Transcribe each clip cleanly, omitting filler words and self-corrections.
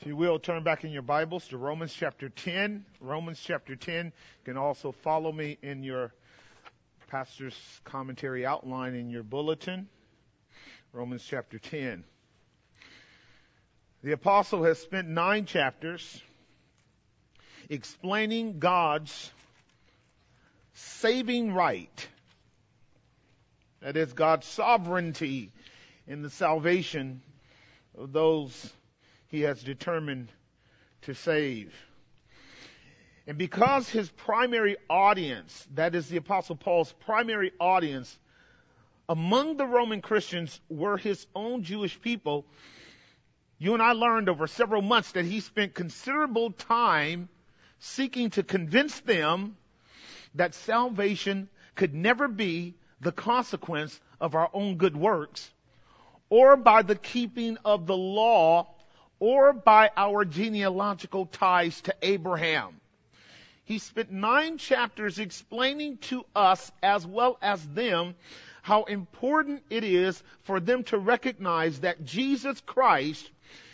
If you will, turn back in your Bibles to Romans chapter 10. Romans chapter 10. You can also follow me in your pastor's commentary outline in your bulletin. Romans chapter 10. The apostle has spent 9 chapters explaining God's saving right. That is, God's sovereignty in the salvation of those He has determined to save. And because his primary audience, that is the Apostle Paul's primary audience, among the Roman Christians were his own Jewish people, you and I learned over several months that he spent considerable time seeking to convince them that salvation could never be the consequence of our own good works, or by the keeping of the law, or by our genealogical ties to Abraham. He spent 9 chapters explaining to us as well as them how important it is for them to recognize that Jesus Christ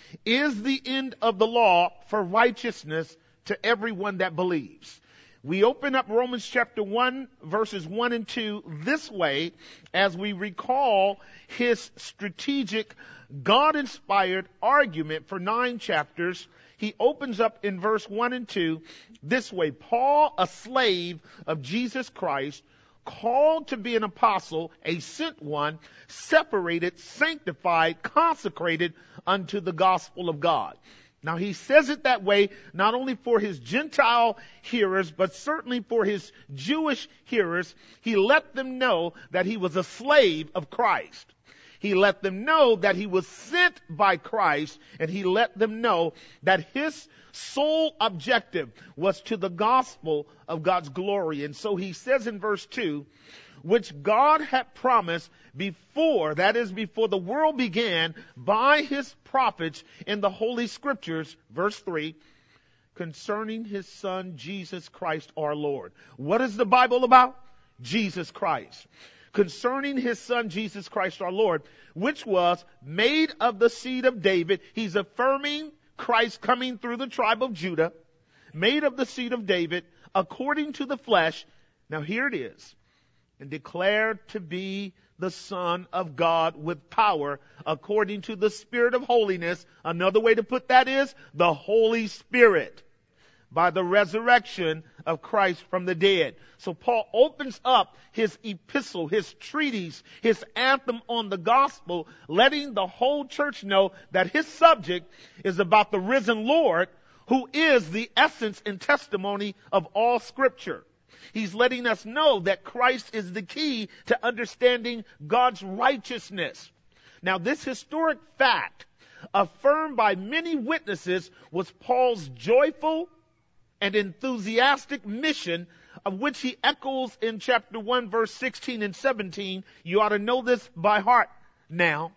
is the end of the law for righteousness to everyone that believes. We open up Romans chapter 1, verses 1 and 2 this way as we recall his strategic, God-inspired argument for 9 chapters. He opens up in verse 1 and 2 this way. Paul, a slave of Jesus Christ, called to be an apostle, a sent one, separated, sanctified, consecrated unto the gospel of God. Now he says it that way not only for his Gentile hearers, but certainly for his Jewish hearers. He let them know that he was a slave of Christ. He let them know that he was sent by Christ, and he let them know that his sole objective was to the gospel of God's glory. And so he says in verse 2, which God had promised before, that is before the world began, by his prophets in the Holy Scriptures, verse 3, concerning his Son, Jesus Christ our Lord. What is the Bible about? Jesus Christ. Concerning his Son, Jesus Christ our Lord, which was made of the seed of David. He's affirming Christ coming through the tribe of Judah, made of the seed of David, according to the flesh. Now here it is. And declared to be the Son of God with power, according to the Spirit of holiness. Another way to put that is the Holy Spirit, by the resurrection of Christ from the dead. So Paul opens up his epistle, his treatise, his anthem on the gospel, letting the whole church know that his subject is about the risen Lord, who is the essence and testimony of all Scripture. He's letting us know that Christ is the key to understanding God's righteousness. Now, this historic fact, affirmed by many witnesses, was Paul's joyful and enthusiastic mission, of which he echoes in chapter 1, verse 16 and 17. You ought to know this by heart now.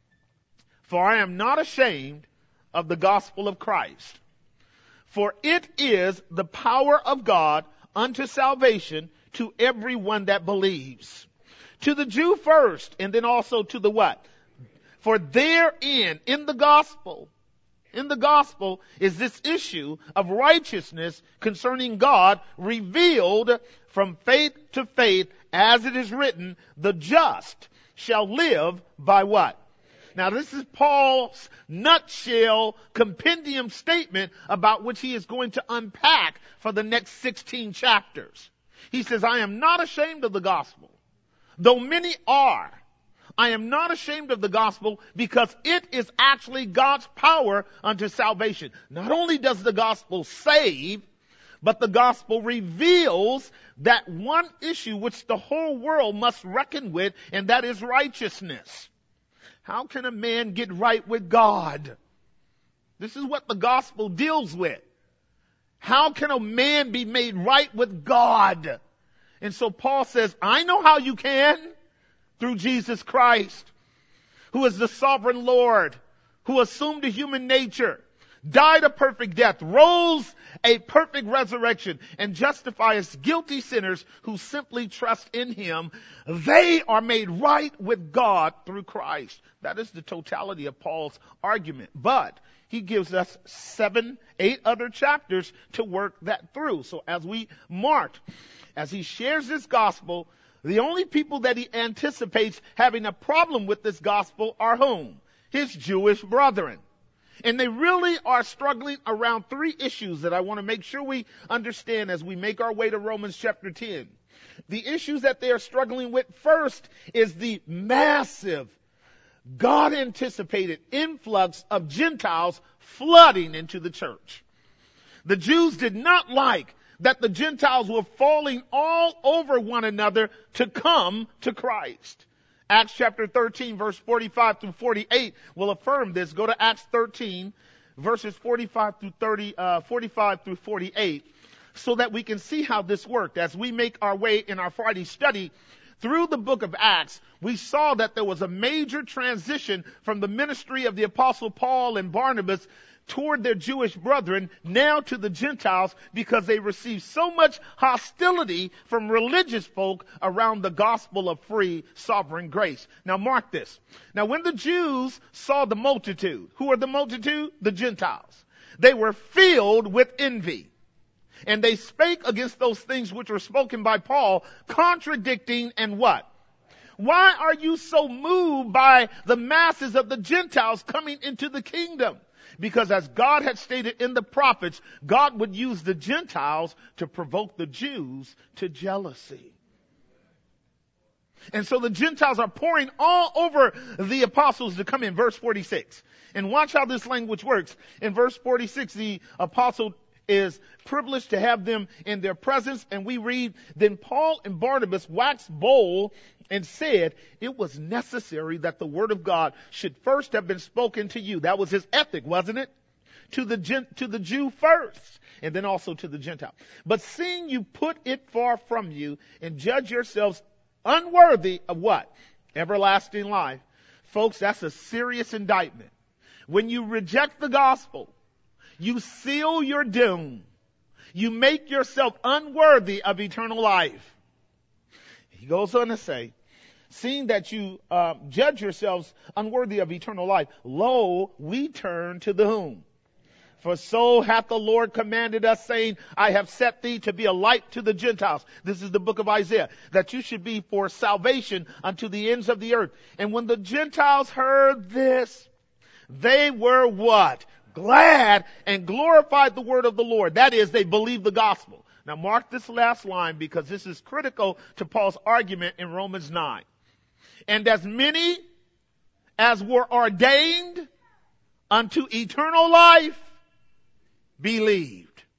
For I am not ashamed of the gospel of Christ, for it is the power of God unto salvation to everyone that believes. To the Jew first, and then also to the what? For therein, in the gospel is this issue of righteousness concerning God revealed from faith to faith, as it is written, the just shall live by what? Now this is Paul's nutshell compendium statement about which he is going to unpack for the next 16 chapters. He says, I am not ashamed of the gospel, though many are. I am not ashamed of the gospel because it is actually God's power unto salvation. Not only does the gospel save, but the gospel reveals that one issue which the whole world must reckon with, and that is righteousness. How can a man get right with God? This is what the gospel deals with. How can a man be made right with God? And so Paul says, I know how you can. Through Jesus Christ, who is the sovereign Lord, who assumed a human nature, died a perfect death, rose a perfect resurrection, and justifies guilty sinners who simply trust in him. They are made right with God through Christ. That is the totality of Paul's argument. But he gives us 7, 8 other chapters to work that through. So as we marked, as he shares this gospel, the only people that he anticipates having a problem with this gospel are whom? His Jewish brethren. And they really are struggling around 3 issues that I want to make sure we understand as we make our way to Romans chapter 10. The issues that they are struggling with first is the massive, God-anticipated influx of Gentiles flooding into the church. The Jews did not like that the Gentiles were falling all over one another to come to Christ. Acts chapter 13, verse 45 through 48 will affirm this. Go to Acts 13, verses 45 through 48, so that we can see how this worked. As we make our way in our Friday study through the book of Acts, we saw that there was a major transition from the ministry of the apostle Paul and Barnabas toward their Jewish brethren, now to the Gentiles, because they received so much hostility from religious folk around the gospel of free sovereign grace. Now mark this. Now when the Jews saw the multitude, who are the multitude? The Gentiles. They were filled with envy. And they spake against those things which were spoken by Paul, contradicting and what? Why are you so moved by the masses of the Gentiles coming into the kingdom? Because as God had stated in the prophets, God would use the Gentiles to provoke the Jews to jealousy. And so the Gentiles are pouring all over the apostles to come in. Verse 46. And watch how this language works. In verse 46, the apostle is privileged to have them in their presence. And we read, then Paul and Barnabas waxed bold and said, it was necessary that the word of God should first have been spoken to you. That was his ethic, wasn't it? To the Jew first, and then also to the Gentile. But seeing you put it far from you and judge yourselves unworthy of what? Everlasting life. Folks, that's a serious indictment. When you reject the gospel, you seal your doom. You make yourself unworthy of eternal life. He goes on to say, seeing that you judge yourselves unworthy of eternal life, lo, we turn to the whom? For so hath the Lord commanded us, saying, I have set thee to be a light to the Gentiles. This is the book of Isaiah. That you should be for salvation unto the ends of the earth. And when the Gentiles heard this, they were what? Glad and glorified the word of the Lord. That is, they believed the gospel. Now mark this last line, because this is critical to Paul's argument in Romans 9. And as many as were ordained unto eternal life believed.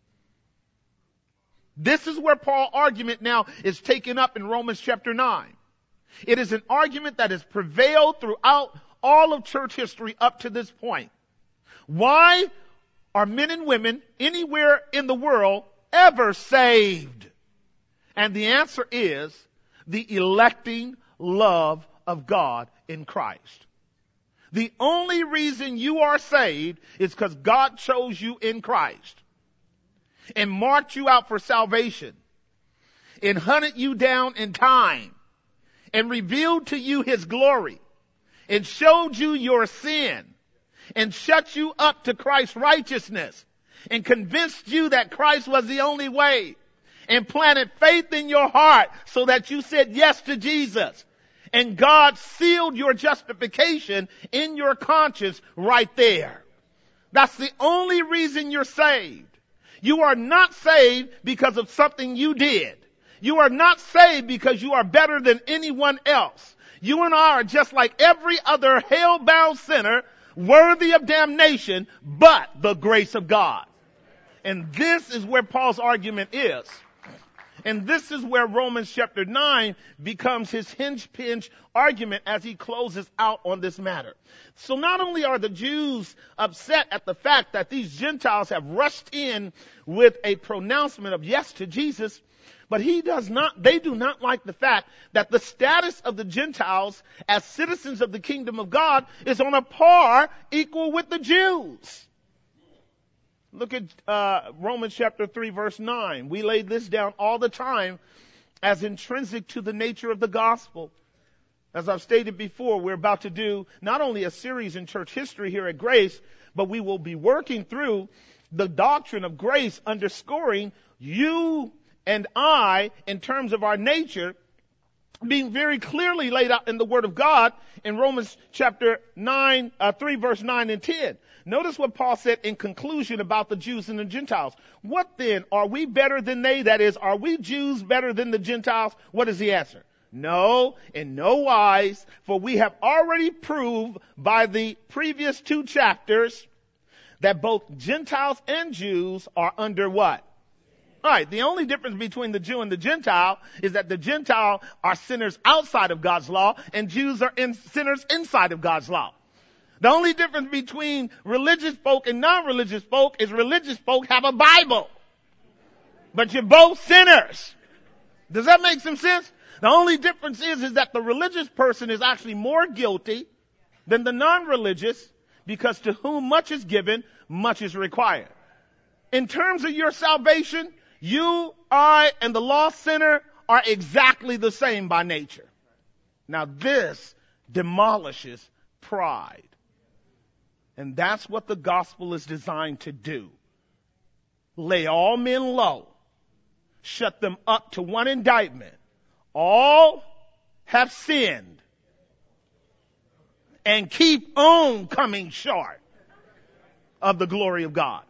This is where Paul's argument now is taken up in Romans chapter 9. It is an argument that has prevailed throughout all of church history up to this point. Why are men and women anywhere in the world ever saved? And the answer is the electing love of God in Christ. The only reason you are saved is because God chose you in Christ and marked you out for salvation and hunted you down in time and revealed to you his glory and showed you your sin and shut you up to Christ's righteousness and convinced you that Christ was the only way and planted faith in your heart so that you said yes to Jesus. And God sealed your justification in your conscience right there. That's the only reason you're saved. You are not saved because of something you did. You are not saved because you are better than anyone else. You and I are just like every other hell-bound sinner, worthy of damnation, but the grace of God. And this is where Paul's argument is. And this is where Romans chapter 9 becomes his hinge-pinch argument as he closes out on this matter. So not only are the Jews upset at the fact that these Gentiles have rushed in with a pronouncement of yes to Jesus, but they do not like the fact that the status of the Gentiles as citizens of the kingdom of God is on a par equal with the Jews. Look at Romans chapter 3, verse 9. We lay this down all the time as intrinsic to the nature of the gospel. As I've stated before, we're about to do not only a series in church history here at Grace, but we will be working through the doctrine of grace, underscoring you and I, in terms of our nature, being very clearly laid out in the Word of God in Romans chapter 3 verse 9 and 10. Notice what Paul said in conclusion about the Jews and the Gentiles. What then? Are we better than they? That is, are we Jews better than the Gentiles? What is the answer? No, in no wise, for we have already proved by the previous 2 chapters that both Gentiles and Jews are under what? All right, the only difference between the Jew and the Gentile is that the Gentile are sinners outside of God's law and Jews are sinners inside of God's law. The only difference between religious folk and non-religious folk is religious folk have a Bible. But you're both sinners. Does that make some sense? The only difference is that the religious person is actually more guilty than the non-religious, because to whom much is given, much is required. In terms of your salvation, you, I, and the lost sinner are exactly the same by nature. Now this demolishes pride. And that's what the gospel is designed to do. Lay all men low. Shut them up to one indictment. All have sinned and keep on coming short of the glory of God.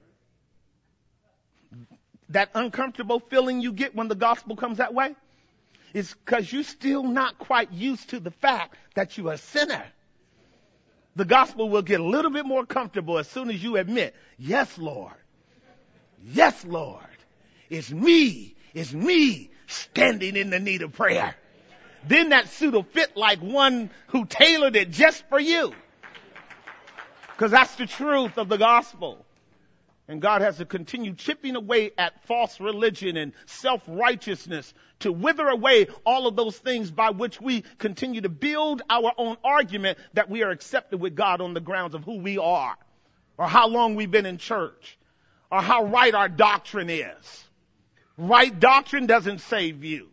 That uncomfortable feeling you get when the gospel comes that way is because you're still not quite used to the fact that you're a sinner. The gospel will get a little bit more comfortable as soon as you admit, yes, Lord. Yes, Lord. It's me standing in the need of prayer. Then that suit will fit like one who tailored it just for you. Because that's the truth of the gospel. And God has to continue chipping away at false religion and self-righteousness to wither away all of those things by which we continue to build our own argument that we are accepted with God on the grounds of who we are, or how long we've been in church, or how right our doctrine is. Right doctrine doesn't save you.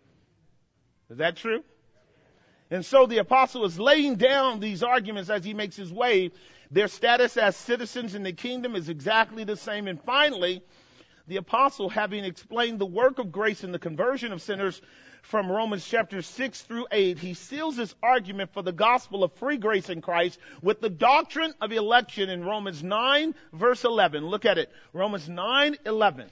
Is that true? And so the apostle is laying down these arguments as he makes his way. Their status as citizens in the kingdom is exactly the same. And finally, the apostle, having explained the work of grace in the conversion of sinners from Romans chapter 6 through 8, he seals his argument for the gospel of free grace in Christ with the doctrine of election in Romans 9 verse 11. Look at it. Romans 9:11.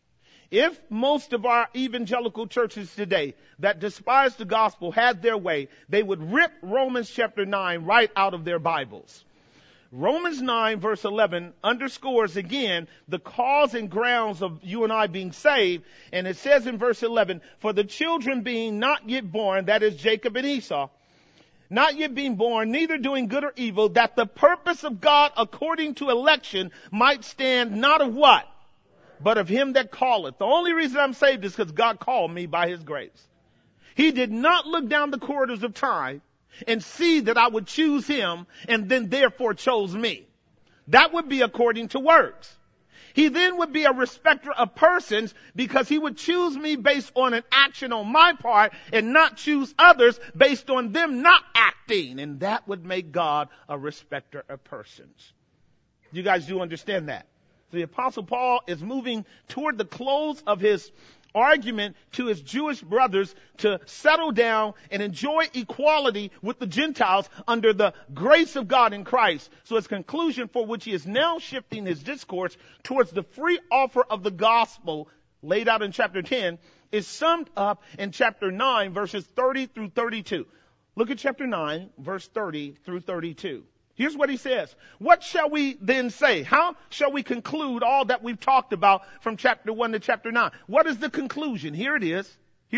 If most of our evangelical churches today that despise the gospel had their way, they would rip Romans chapter 9 right out of their Bibles. Romans 9 verse 11 underscores again the cause and grounds of you and I being saved. And it says in verse 11, for the children being not yet born, that is Jacob and Esau, not yet being born, neither doing good or evil, that the purpose of God according to election might stand not of what? But of him that calleth. The only reason I'm saved is because God called me by his grace. He did not look down the corridors of time and see that I would choose him and then therefore chose me. That would be according to works. He then would be a respecter of persons because he would choose me based on an action on my part and not choose others based on them not acting. And that would make God a respecter of persons. You guys do understand that? The apostle Paul is moving toward the close of his argument to his Jewish brothers to settle down and enjoy equality with the Gentiles under the grace of God in Christ. So his conclusion, for which he is now shifting his discourse towards the free offer of the gospel laid out in chapter 10, is summed up in chapter 9 verses 30 through 32. Look at chapter 9 verse 30 through 32. Here's what he says. What shall we then say? How shall we conclude all that we've talked about from chapter 1 to chapter 9? What is the conclusion? Here it is.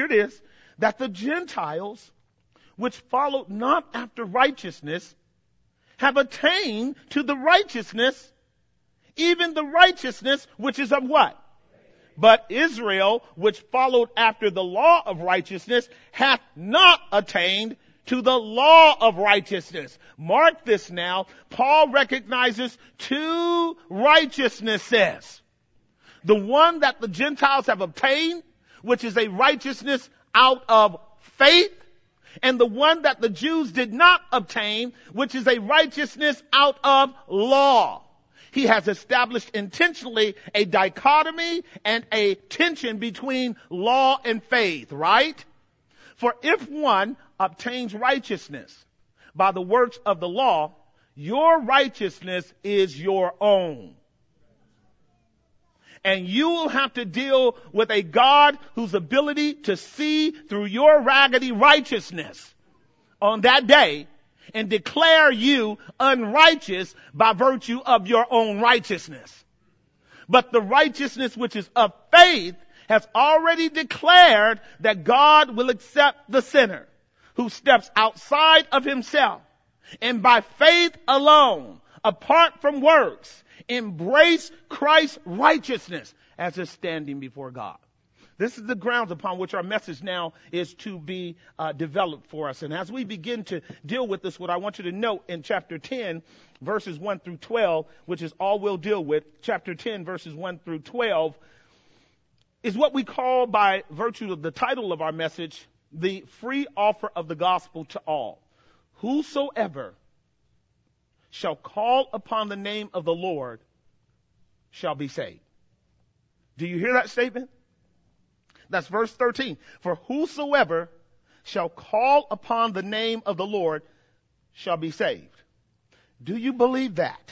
That the Gentiles, which followed not after righteousness, have attained to the righteousness, even the righteousness which is of what? But Israel, which followed after the law of righteousness, hath not attained to the law of righteousness. Mark this now. Paul recognizes 2 righteousnesses. The one that the Gentiles have obtained, which is a righteousness out of faith, and the one that the Jews did not obtain, which is a righteousness out of law. He has established intentionally a dichotomy and a tension between law and faith, right? For if one obtains righteousness by the works of the law, your righteousness is your own. And you will have to deal with a God whose ability to see through your raggedy righteousness on that day and declare you unrighteous by virtue of your own righteousness. But the righteousness which is of faith has already declared that God will accept the sinner who steps outside of himself and by faith alone, apart from works, embrace Christ's righteousness as his standing before God. This is the grounds upon which our message now is to be developed for us. And as we begin to deal with this, what I want you to note in chapter 10, verses 1 through 12, which is all we'll deal with, chapter 10, verses 1 through 12, is what we call, by virtue of the title of our message, the free offer of the gospel to all. Whosoever shall call upon the name of the Lord shall be saved. Do you hear that statement? That's verse 13. For whosoever shall call upon the name of the Lord shall be saved. Do you believe that?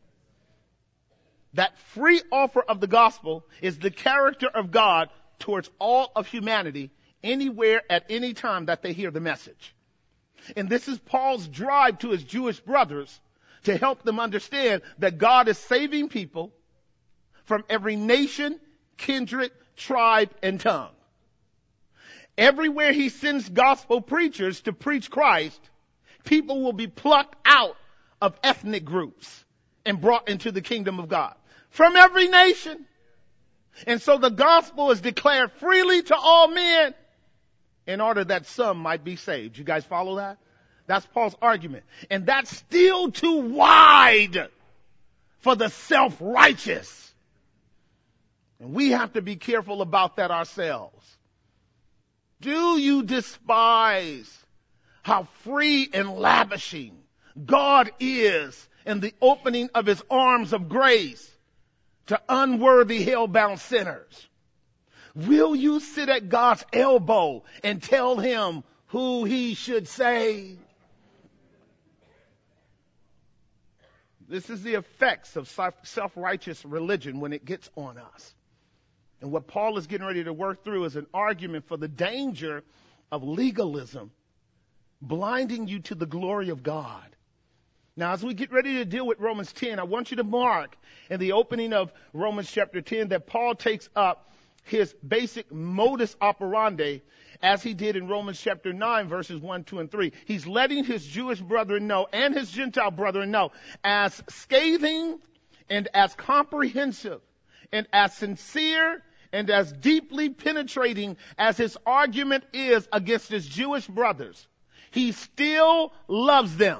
That free offer of the gospel is the character of God towards all of humanity, anywhere at any time that they hear the message. And this is Paul's drive to his Jewish brothers to help them understand that God is saving people from every nation, kindred, tribe, and tongue. Everywhere he sends gospel preachers to preach Christ, people will be plucked out of ethnic groups and brought into the kingdom of God from every nation. And so the gospel is declared freely to all men in order that some might be saved. You guys follow that? That's Paul's argument. And that's still too wide for the self-righteous. And we have to be careful about that ourselves. Do you despise how free and lavishing God is in the opening of his arms of grace to unworthy hell-bound sinners? Will you sit at God's elbow and tell him who he should save? This is the effects of self-righteous religion when it gets on us. And what Paul is getting ready to work through is an argument for the danger of legalism blinding you to the glory of God. Now, as we get ready to deal with Romans 10, I want you to mark in the opening of Romans chapter 10 that Paul takes up his basic modus operandi as he did in Romans chapter 9, verses 1, 2, and 3. He's letting his Jewish brethren know and his Gentile brethren know, as scathing and as comprehensive and as sincere and as deeply penetrating as his argument is against his Jewish brothers, he still loves them.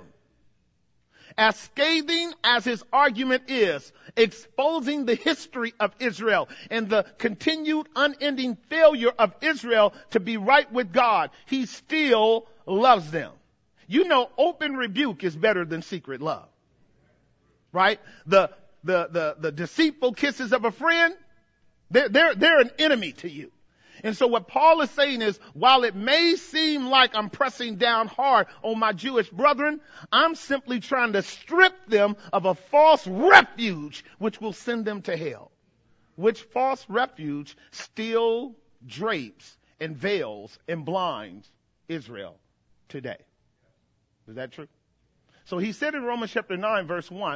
As scathing as his argument is, exposing the history of Israel and the continued unending failure of Israel to be right with God, he still loves them. You know, open rebuke is better than secret love. Right? The deceitful kisses of a friend, they're an enemy to you. And so what Paul is saying is, while it may seem like I'm pressing down hard on my Jewish brethren, I'm simply trying to strip them of a false refuge which will send them to hell. Which false refuge still drapes and veils and blinds Israel today. Is that true? So he said in Romans chapter 9, verse 1,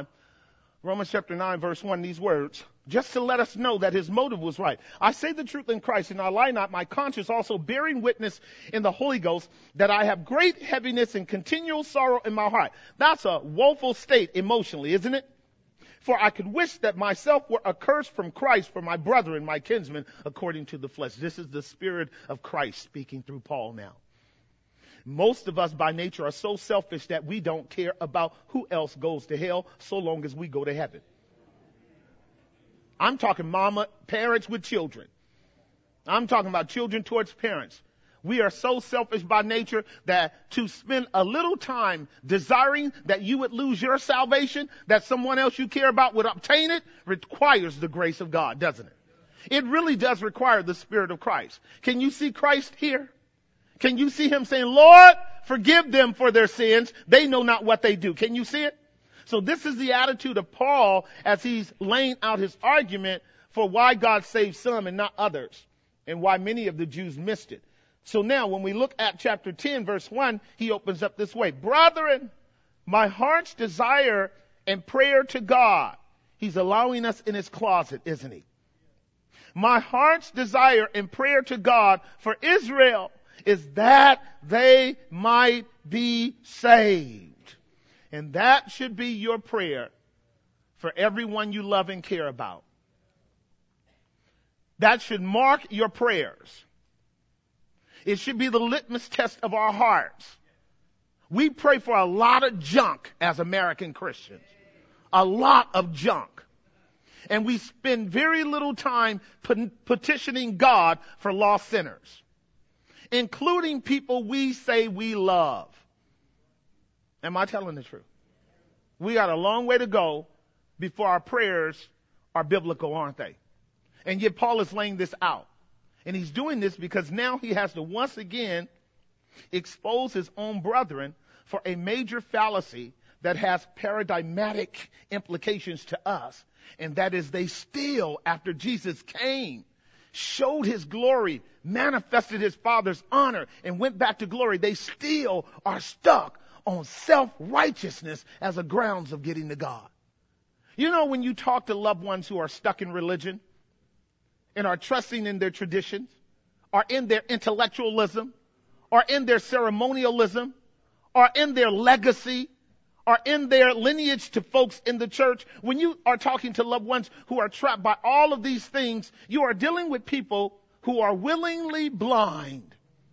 these words, just to let us know that his motive was right. I say the truth in Christ, and I lie not, my conscience also bearing witness in the Holy Ghost, that I have great heaviness and continual sorrow in my heart. That's a woeful state emotionally, isn't it? For I could wish that myself were accursed from Christ for my brethren, my kinsmen, according to the flesh. This is the Spirit of Christ speaking through Paul now. Most of us by nature are so selfish that we don't care about who else goes to hell so long as we go to heaven. I'm talking parents with children. I'm talking about children towards parents. We are so selfish by nature that to spend a little time desiring that you would lose your salvation, that someone else you care about would obtain it, requires the grace of God, doesn't it? It really does require the Spirit of Christ. Can you see Christ here? Can you see him saying, Lord, forgive them for their sins. They know not what they do. Can you see it? So this is the attitude of Paul as he's laying out his argument for why God saved some and not others, and why many of the Jews missed it. So now when we look at chapter 10, verse 1, he opens up this way. Brethren, my heart's desire and prayer to God. He's allowing us in his closet, isn't he? My heart's desire and prayer to God for Israel is that they might be saved. And that should be your prayer for everyone you love and care about. That should mark your prayers. It should be the litmus test of our hearts. We pray for a lot of junk as American Christians. A lot of junk. And we spend very little time petitioning God for lost sinners, including people we say we love. Am I telling the truth? We got a long way to go before our prayers are biblical, aren't they? And yet Paul is laying this out. And he's doing this because now he has to once again expose his own brethren for a major fallacy that has paradigmatic implications to us. And that is, they still, after Jesus came, showed his glory, manifested his Father's honor, and went back to glory, they still are stuck on self-righteousness as a grounds of getting to God. You know, when you talk to loved ones who are stuck in religion and are trusting in their traditions, or in their intellectualism, or in their ceremonialism, or in their legacy, or in their lineage to folks in the church, when you are talking to loved ones who are trapped by all of these things, you are dealing with people who are willingly blind.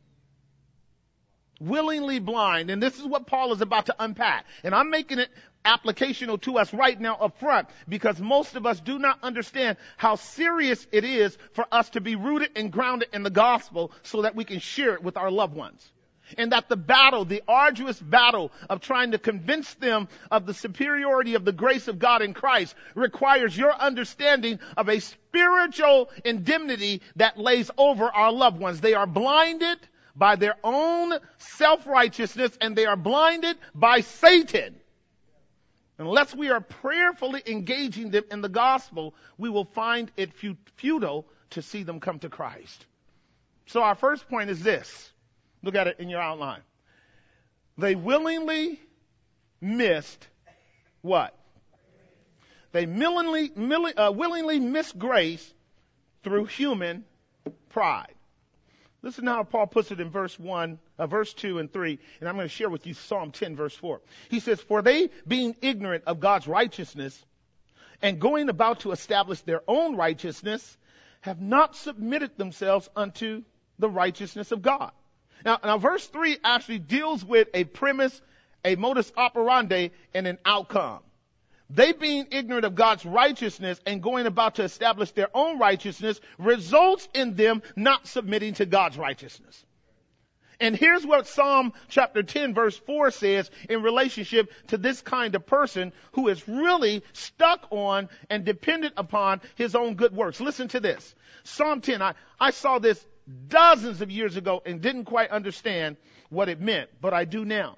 Willingly blind. And this is what Paul is about to unpack. And I'm making it applicational to us right now up front, because most of us do not understand how serious it is for us to be rooted and grounded in the gospel so that we can share it with our loved ones. And that the battle, the arduous battle of trying to convince them of the superiority of the grace of God in Christ, requires your understanding of a spiritual indemnity that lays over our loved ones. They are blinded by their own self-righteousness, and they are blinded by Satan. Unless we are prayerfully engaging them in the gospel, we will find it futile to see them come to Christ. So our first point is this. Look at it in your outline. They willingly missed what? They willingly missed grace through human pride. Listen to how Paul puts it in verse 2 and 3, and I'm going to share with you Psalm 10, verse 4. He says, for they, being ignorant of God's righteousness and going about to establish their own righteousness, have not submitted themselves unto the righteousness of God. Now, verse 3 actually deals with a premise, a modus operandi, and an outcome. They, being ignorant of God's righteousness and going about to establish their own righteousness, results in them not submitting to God's righteousness. And here's what Psalm chapter 10, verse 4 says in relationship to this kind of person who is really stuck on and dependent upon his own good works. Listen to this. Psalm 10, I saw this dozens of years ago and didn't quite understand what it meant, but I do now.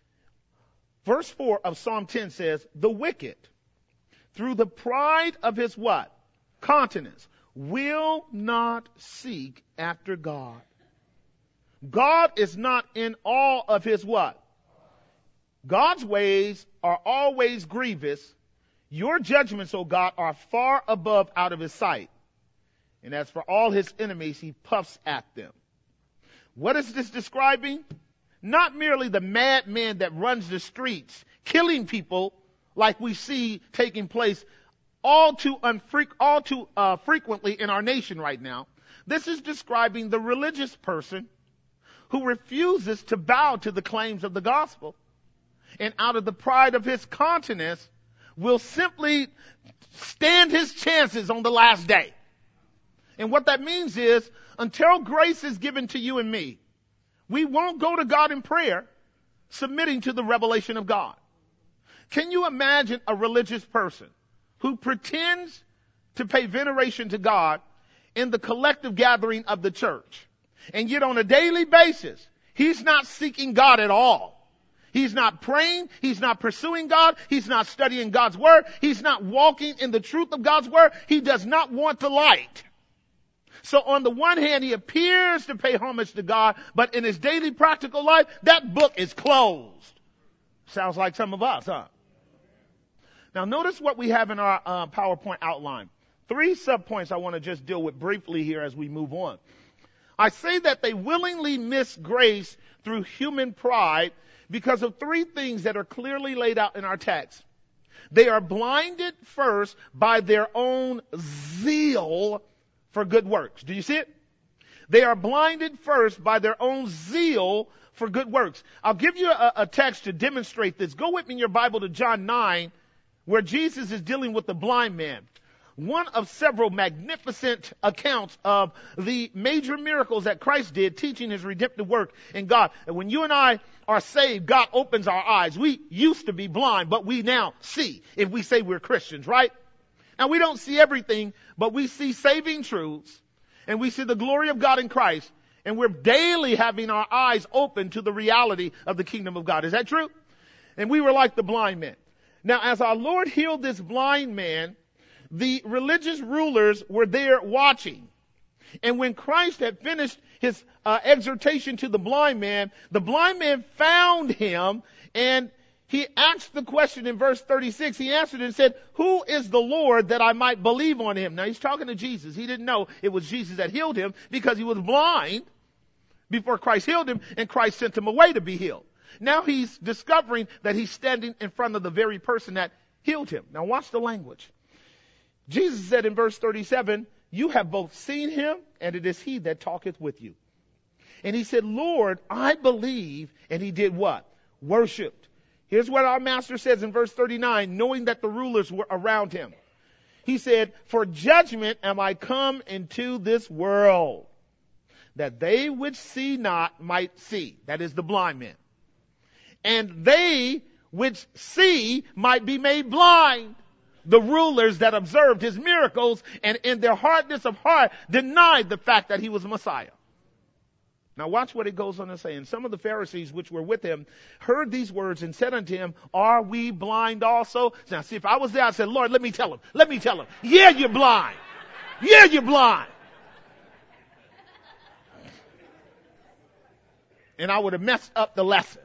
Verse 4 of Psalm 10 says, the wicked, through the pride of his what? Countenance, will not seek after God. God is not in all of his what? God's ways are always grievous. Your judgments, O God, are far above out of his sight. And as for all his enemies, he puffs at them. What is this describing? Not merely the madman that runs the streets, killing people like we see taking place all too frequently in our nation right now. This is describing the religious person who refuses to bow to the claims of the gospel, and out of the pride of his countenance will simply stand his chances on the last day. And what that means is, until grace is given to you and me, We won't go to God in prayer submitting to the revelation of God. Can you imagine a religious person who pretends to pay veneration to God in the collective gathering of the church, and yet on a daily basis, he's not seeking God at all? He's not praying. He's not pursuing God. He's not studying God's word. He's not walking in the truth of God's word. He does not want the light. So on the one hand, he appears to pay homage to God, but in his daily practical life, that book is closed. Sounds like some of us, huh? Now notice what we have in our PowerPoint outline. 3 subpoints I want to just deal with briefly here as we move on. I say that they willingly miss grace through human pride because of 3 things that are clearly laid out in our text. They are blinded first by their own zeal for good works. Do you see it? They are blinded first by their own zeal for good works. I'll give you a text to demonstrate this. Go with me in your Bible to John 9, where Jesus is dealing with the blind man. One of several magnificent accounts of the major miracles that Christ did, teaching his redemptive work in God. And when you and I are saved, God opens our eyes. We used to be blind, but we now see if we say we're Christians, right? Now we don't see everything, but we see saving truths, and we see the glory of God in Christ, and we're daily having our eyes open to the reality of the kingdom of God. Is that true? And we were like the blind man. Now, as our Lord healed this blind man, the religious rulers were there watching. And when Christ had finished his exhortation to the blind man found him, and he asked the question in verse 36. He answered and said, "Who is the Lord that I might believe on him?" Now he's talking to Jesus. He didn't know it was Jesus that healed him because he was blind before Christ healed him, and Christ sent him away to be healed. Now he's discovering that he's standing in front of the very person that healed him. Now watch the language. Jesus said in verse 37, "You have both seen him, and it is he that talketh with you." And he said, "Lord, I believe." And he did what? Worshipped. Here's what our master says in verse 39, knowing that the rulers were around him. He said, "For judgment am I come into this world, that they which see not might see." That is the blind man. "And they which see might be made blind." The rulers that observed his miracles and in their hardness of heart denied the fact that he was Messiah. Now watch what it goes on to say. And some of the Pharisees which were with him heard these words and said unto him, "Are we blind also?" Now see, if I was there, I said, "Lord, let me tell him. Let me tell him. Yeah, you're blind. Yeah, you're blind." And I would have messed up the lesson.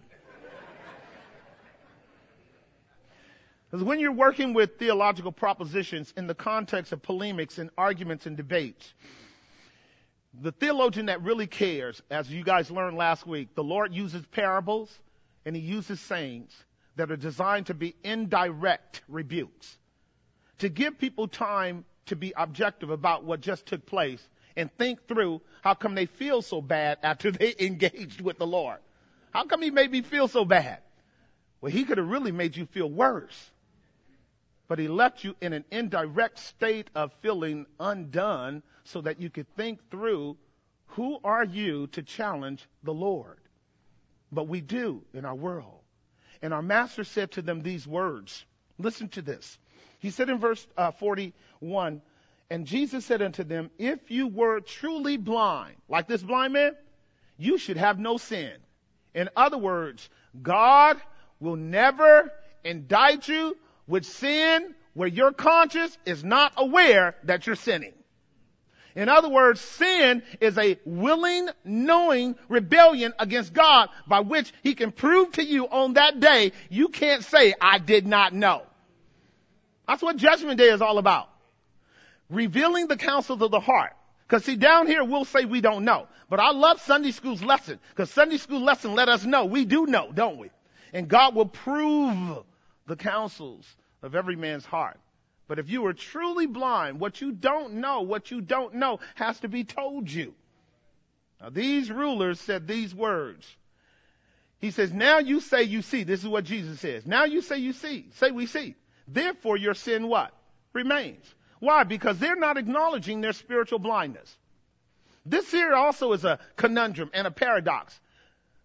Because when you're working with theological propositions in the context of polemics and arguments and debates, the theologian that really cares, as you guys learned last week, the Lord uses parables and he uses sayings that are designed to be indirect rebukes, to give people time to be objective about what just took place and think through how come they feel so bad after they engaged with the Lord. How come he made me feel so bad? Well, he could have really made you feel worse. But he left you in an indirect state of feeling undone so that you could think through, who are you to challenge the Lord? But we do in our world. And our master said to them these words. Listen to this. He said in verse 41, "And Jesus said unto them, if you were truly blind, like this blind man, you should have no sin." In other words, God will never indict you with sin where your conscience is not aware that you're sinning. In other words, sin is a willing, knowing rebellion against God by which he can prove to you on that day, you can't say, "I did not know." That's what Judgment Day is all about. Revealing the counsels of the heart. Because see, down here we'll say we don't know. But I love Sunday school's lesson. Because Sunday school lesson let us know. We do know, don't we? And God will prove the counsels of every man's heart. But if you are truly blind, what you don't know has to be told you. Now these rulers said these words. He says, "Now you say you see." This is what Jesus says. "Now you say you see." Say we see. "Therefore your sin" what? "Remains." Why? Because they're not acknowledging their spiritual blindness. This here also is a conundrum and a paradox.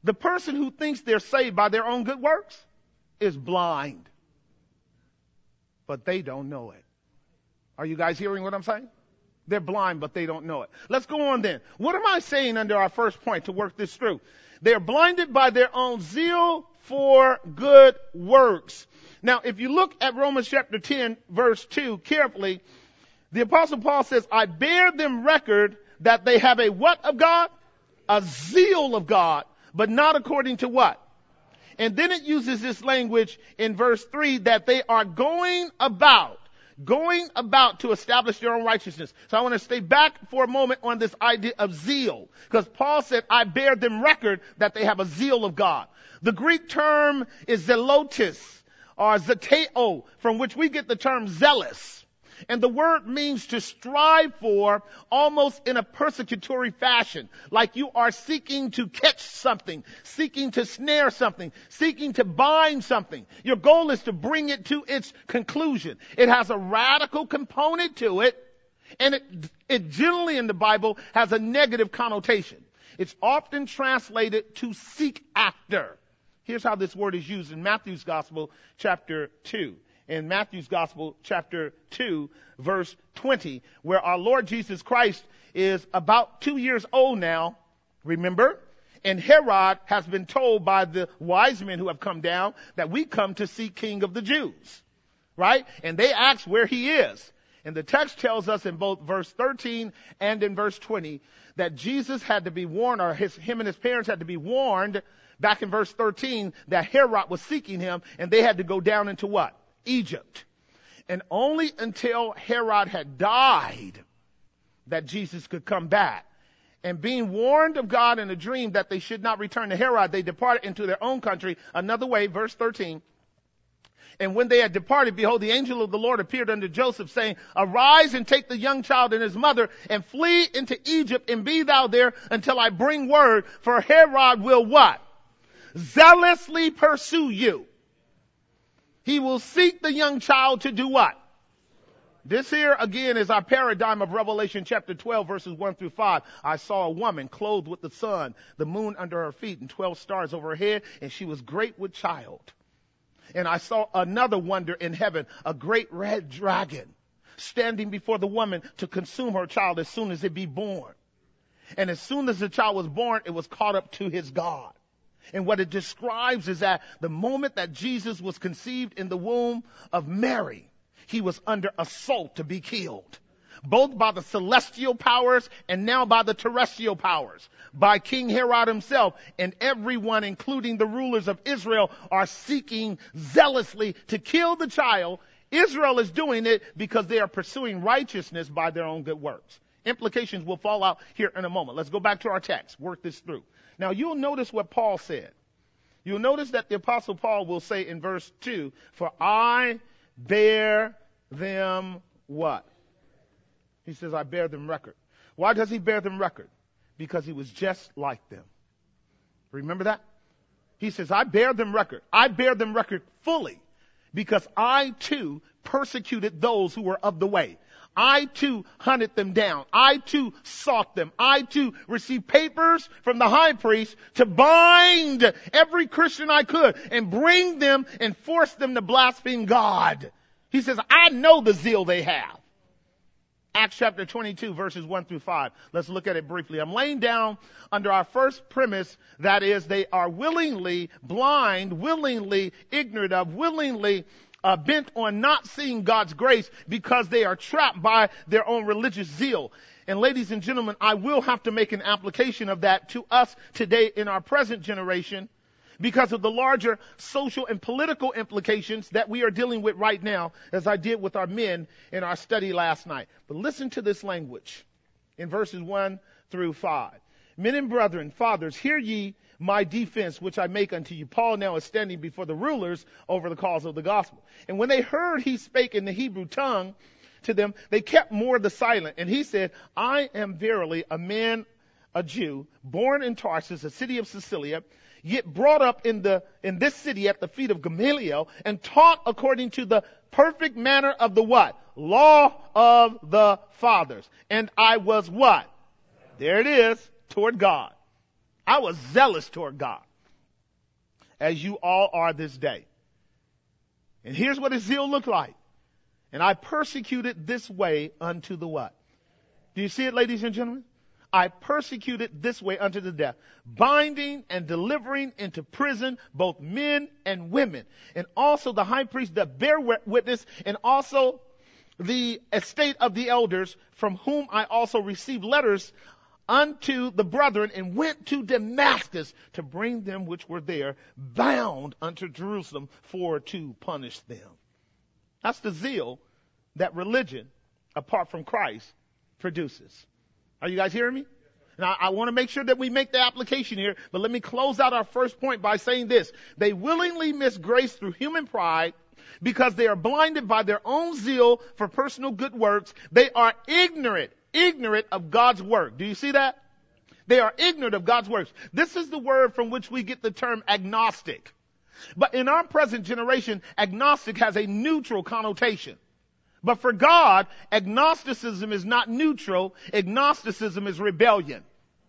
The person who thinks they're saved by their own good works is blind. But they don't know it. Are you guys hearing what I'm saying? They're blind, but they don't know it. Let's go on then. What am I saying under our first point to work this through? They're blinded by their own zeal for good works. Now, if you look at Romans chapter 10, verse 2 carefully, the Apostle Paul says, I bear them record that they have a what of God? A zeal of God, but not according to what? And then it uses this language in verse 3 that they are going about to establish their own righteousness. So I want to stay back for a moment on this idea of zeal, because Paul said, I bear them record that they have a zeal of God. The Greek term is zelotes or zeteo, from which we get the term zealous. And the word means to strive for, almost in a persecutory fashion, like you are seeking to catch something, seeking to snare something, seeking to bind something. Your goal is to bring it to its conclusion. It has a radical component to it, and it generally in the Bible has a negative connotation. It's often translated to seek after. Here's how this word is used in Matthew's Gospel, chapter 2. In Matthew's Gospel, chapter 2, verse 20, where our Lord Jesus Christ is about 2 years old now, remember? And Herod has been told by the wise men who have come down that we come to see King of the Jews, right? And they ask where he is. And the text tells us in both verse 13 and in verse 20 that Jesus had to be warned, or him and his parents had to be warned back in verse 13 that Herod was seeking him, and they had to go down into what? Egypt. And only until Herod had died that Jesus could come back. And being warned of God in a dream that they should not return to Herod, they departed into their own country another way, verse 13. And when they had departed, behold, the angel of the Lord appeared unto Joseph, saying, Arise and take the young child and his mother, and flee into Egypt, and be thou there until I bring word, for Herod will what? Zealously pursue you. He will seek the young child to do what? This here again is our paradigm of Revelation chapter 12 verses 1 through 5. I saw a woman clothed with the sun, the moon under her feet, and 12 stars over her head, and she was great with child. And I saw another wonder in heaven, a great red dragon standing before the woman to consume her child as soon as it be born. And as soon as the child was born, it was caught up to his God. And what it describes is that the moment that Jesus was conceived in the womb of Mary, he was under assault to be killed, both by the celestial powers and now by the terrestrial powers, by King Herod himself, and everyone, including the rulers of Israel, are seeking zealously to kill the child. Israel is doing it because they are pursuing righteousness by their own good works. Implications will fall out here in a moment. Let's go back to our text, work this through. Now, you'll notice what Paul said. You'll notice that the Apostle Paul will say in verse 2, for I bear them what? He says, I bear them record. Why does he bear them record? Because he was just like them. Remember that? He says, I bear them record. I bear them record fully because I too persecuted those who were of the way. I too hunted them down. I too sought them. I too received papers from the high priest to bind every Christian I could and bring them and force them to blaspheme God. He says, I know the zeal they have. Acts chapter 22 verses 1 through 5. Let's look at it briefly. I'm laying down under our first premise, that is, they are willingly blind, willingly ignorant of, willingly bent on not seeing God's grace because they are trapped by their own religious zeal. And ladies and gentlemen, I will have to make an application of that to us today in our present generation because of the larger social and political implications that we are dealing with right now, as I did with our men in our study last night. But listen to this language in verses 1 through 5. Men and brethren, fathers, hear ye my defense, which I make unto you. Paul now is standing before the rulers over the cause of the gospel. And when they heard he spake in the Hebrew tongue to them, they kept more the silent. And he said, I am verily a man, a Jew, born in Tarsus, a city of Cilicia, yet brought up in this city at the feet of Gamaliel, and taught according to the perfect manner of the what? Law of the fathers. And I was what? There it is, toward God. I was zealous toward God. as you all are this day. And here's what his zeal looked like. And I persecuted this way unto the what? Do you see it, ladies and gentlemen? I persecuted this way unto the death, binding and delivering into prison both men and women, and also the high priest that bear witness, and also the estate of the elders, from whom I also received letters unto the brethren, and went to Damascus to bring them which were there bound unto Jerusalem for to punish them. That's the zeal that religion, apart from Christ, produces. Are you guys hearing me? Now, I want to make sure that we make the application here, but let me close out our first point by saying this. They willingly miss grace through human pride because they are blinded by their own zeal for personal good works. They are ignorant of God's work. Do you see that? They are ignorant of God's works. This is the word from which we get the term agnostic. But in our present generation, agnostic has a neutral connotation. But for God, agnosticism is not neutral. Agnosticism is rebellion.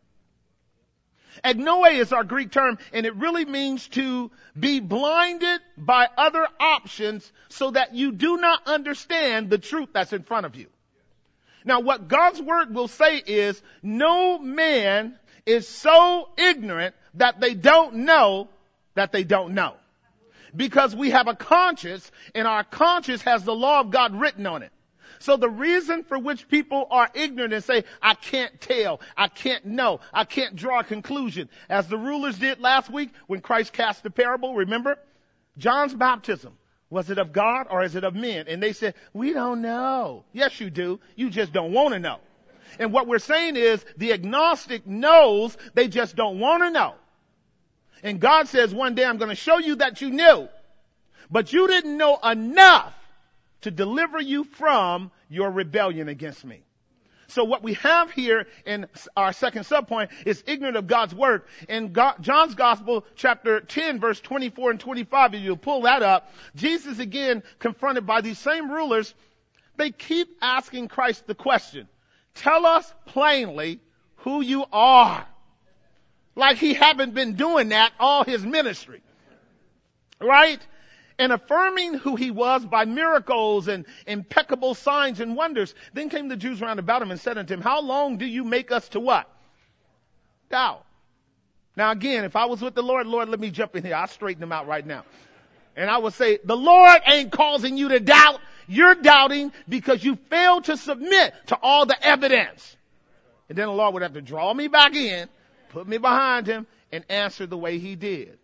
Agnoe is our Greek term, and it really means to be blinded by other options so that you do not understand the truth that's in front of you. Now, what God's word will say is, no man is so ignorant that they don't know that they don't know. Because we have a conscience, and our conscience has the law of God written on it. So the reason for which people are ignorant and say, I can't tell, I can't know, I can't draw a conclusion, as the rulers did last week when Christ cast the parable, remember? John's baptism, was it of God or is it of men? And they said, we don't know. Yes, you do. You just don't want to know. And what we're saying is the agnostic knows, they just don't want to know. And God says, one day I'm going to show you that you knew, but you didn't know enough to deliver you from your rebellion against me. So what we have here in our second subpoint is ignorant of God's word. In John's Gospel, chapter 10, verse 24 and 25, if you'll pull that up, Jesus again confronted by these same rulers. They keep asking Christ the question, tell us plainly who you are. Like he haven't been doing that all his ministry. Right? And affirming who he was by miracles and impeccable signs and wonders. Then came the Jews round about him and said unto him, how long do you make us to what? Doubt. Now again, if I was with the Lord, let me jump in here. I'll straighten him out right now. And I would say, the Lord ain't causing you to doubt. You're doubting because you failed to submit to all the evidence. And then the Lord would have to draw me back in, put me behind him, and answer the way he did.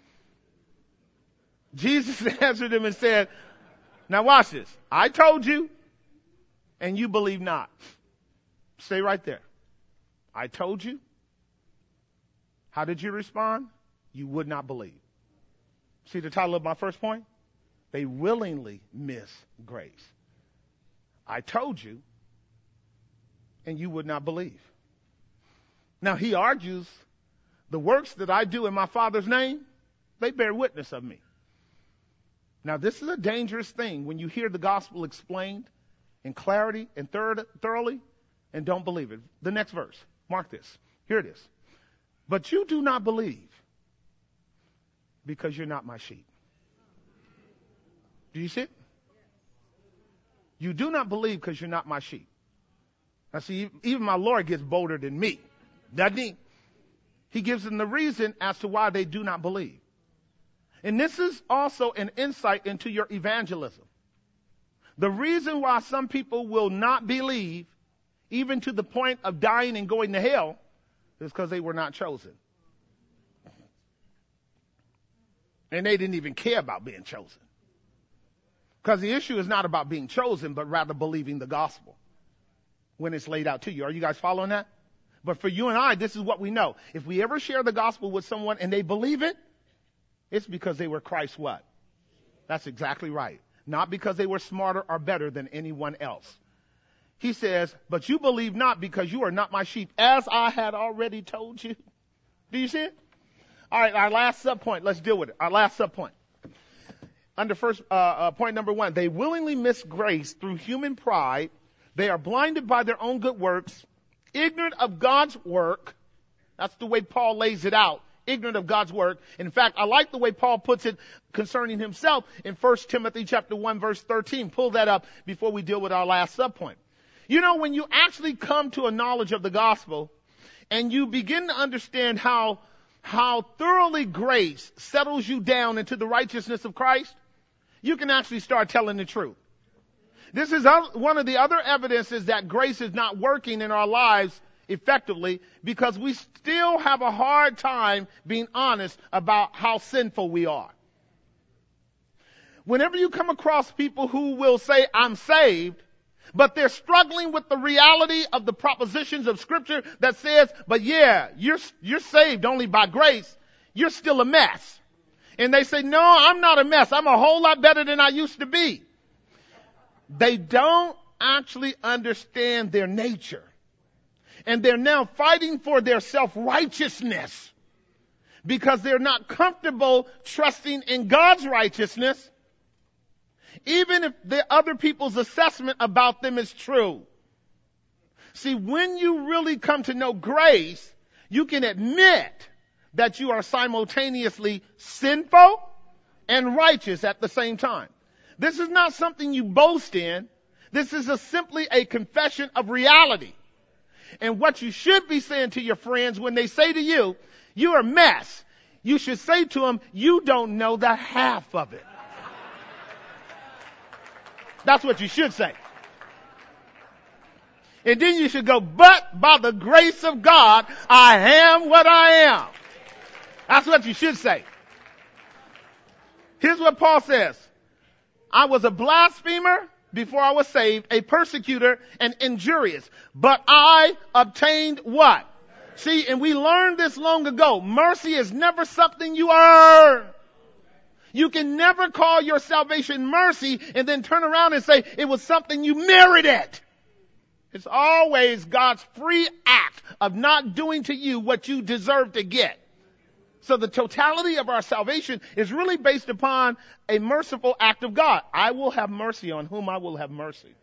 Jesus answered him and said, now watch this. I told you, and you believe not. Stay right there. I told you. How did you respond? You would not believe. See the title of my first point? They willingly miss grace. I told you, and you would not believe. Now he argues, the works that I do in my Father's name, they bear witness of me. Now this is a dangerous thing when you hear the gospel explained in clarity and thoroughly and don't believe it. The next verse, mark this. Here it is. But you do not believe because you're not my sheep. Do you see it? You do not believe because you're not my sheep. Now see, even my Lord gets bolder than me, doesn't he? He gives them the reason as to why they do not believe. And this is also an insight into your evangelism. The reason why some people will not believe, even to the point of dying and going to hell, is because they were not chosen. And they didn't even care about being chosen. Because the issue is not about being chosen, but rather believing the gospel when it's laid out to you. Are you guys following that? But for you and I, this is what we know. If we ever share the gospel with someone and they believe it, it's because they were Christ's what? That's exactly right. Not because they were smarter or better than anyone else. He says, but you believe not because you are not my sheep, as I had already told you. Do you see it? All right, our last subpoint. Let's deal with it. Our last subpoint. Under first point number 1, they willingly miss grace through human pride. They are blinded by their own good works, ignorant of God's work. That's the way Paul lays it out ignorant of God's word. In fact, I like the way Paul puts it concerning himself in 1 Timothy chapter 1 verse 13. Pull that up before we deal with our last subpoint. You know, when you actually come to a knowledge of the gospel and you begin to understand how thoroughly grace settles you down into the righteousness of Christ, you can actually start telling the truth. This is one of the other evidences that grace is not working in our lives effectively, because we still have a hard time being honest about how sinful we are. Whenever you come across people who will say, I'm saved, but they're struggling with the reality of the propositions of Scripture that says, but yeah, you're saved only by grace, you're still a mess. And they say, no, I'm not a mess. I'm a whole lot better than I used to be. They don't actually understand their nature. And they're now fighting for their self-righteousness because they're not comfortable trusting in God's righteousness, even if the other people's assessment about them is true. See, when you really come to know grace, you can admit that you are simultaneously sinful and righteous at the same time. This is not something you boast in. This is simply a confession of reality. And what you should be saying to your friends when they say to you, you're a mess, you should say to them, you don't know the half of it. That's what you should say. And then you should go, but by the grace of God, I am what I am. That's what you should say. Here's what Paul says. I was a blasphemer before I was saved, a persecutor and injurious. But I obtained what? See, and we learned this long ago. Mercy is never something you earn. You can never call your salvation mercy and then turn around and say it was something you merited. It's always God's free act of not doing to you what you deserve to get. So the totality of our salvation is really based upon a merciful act of God. I will have mercy on whom I will have mercy.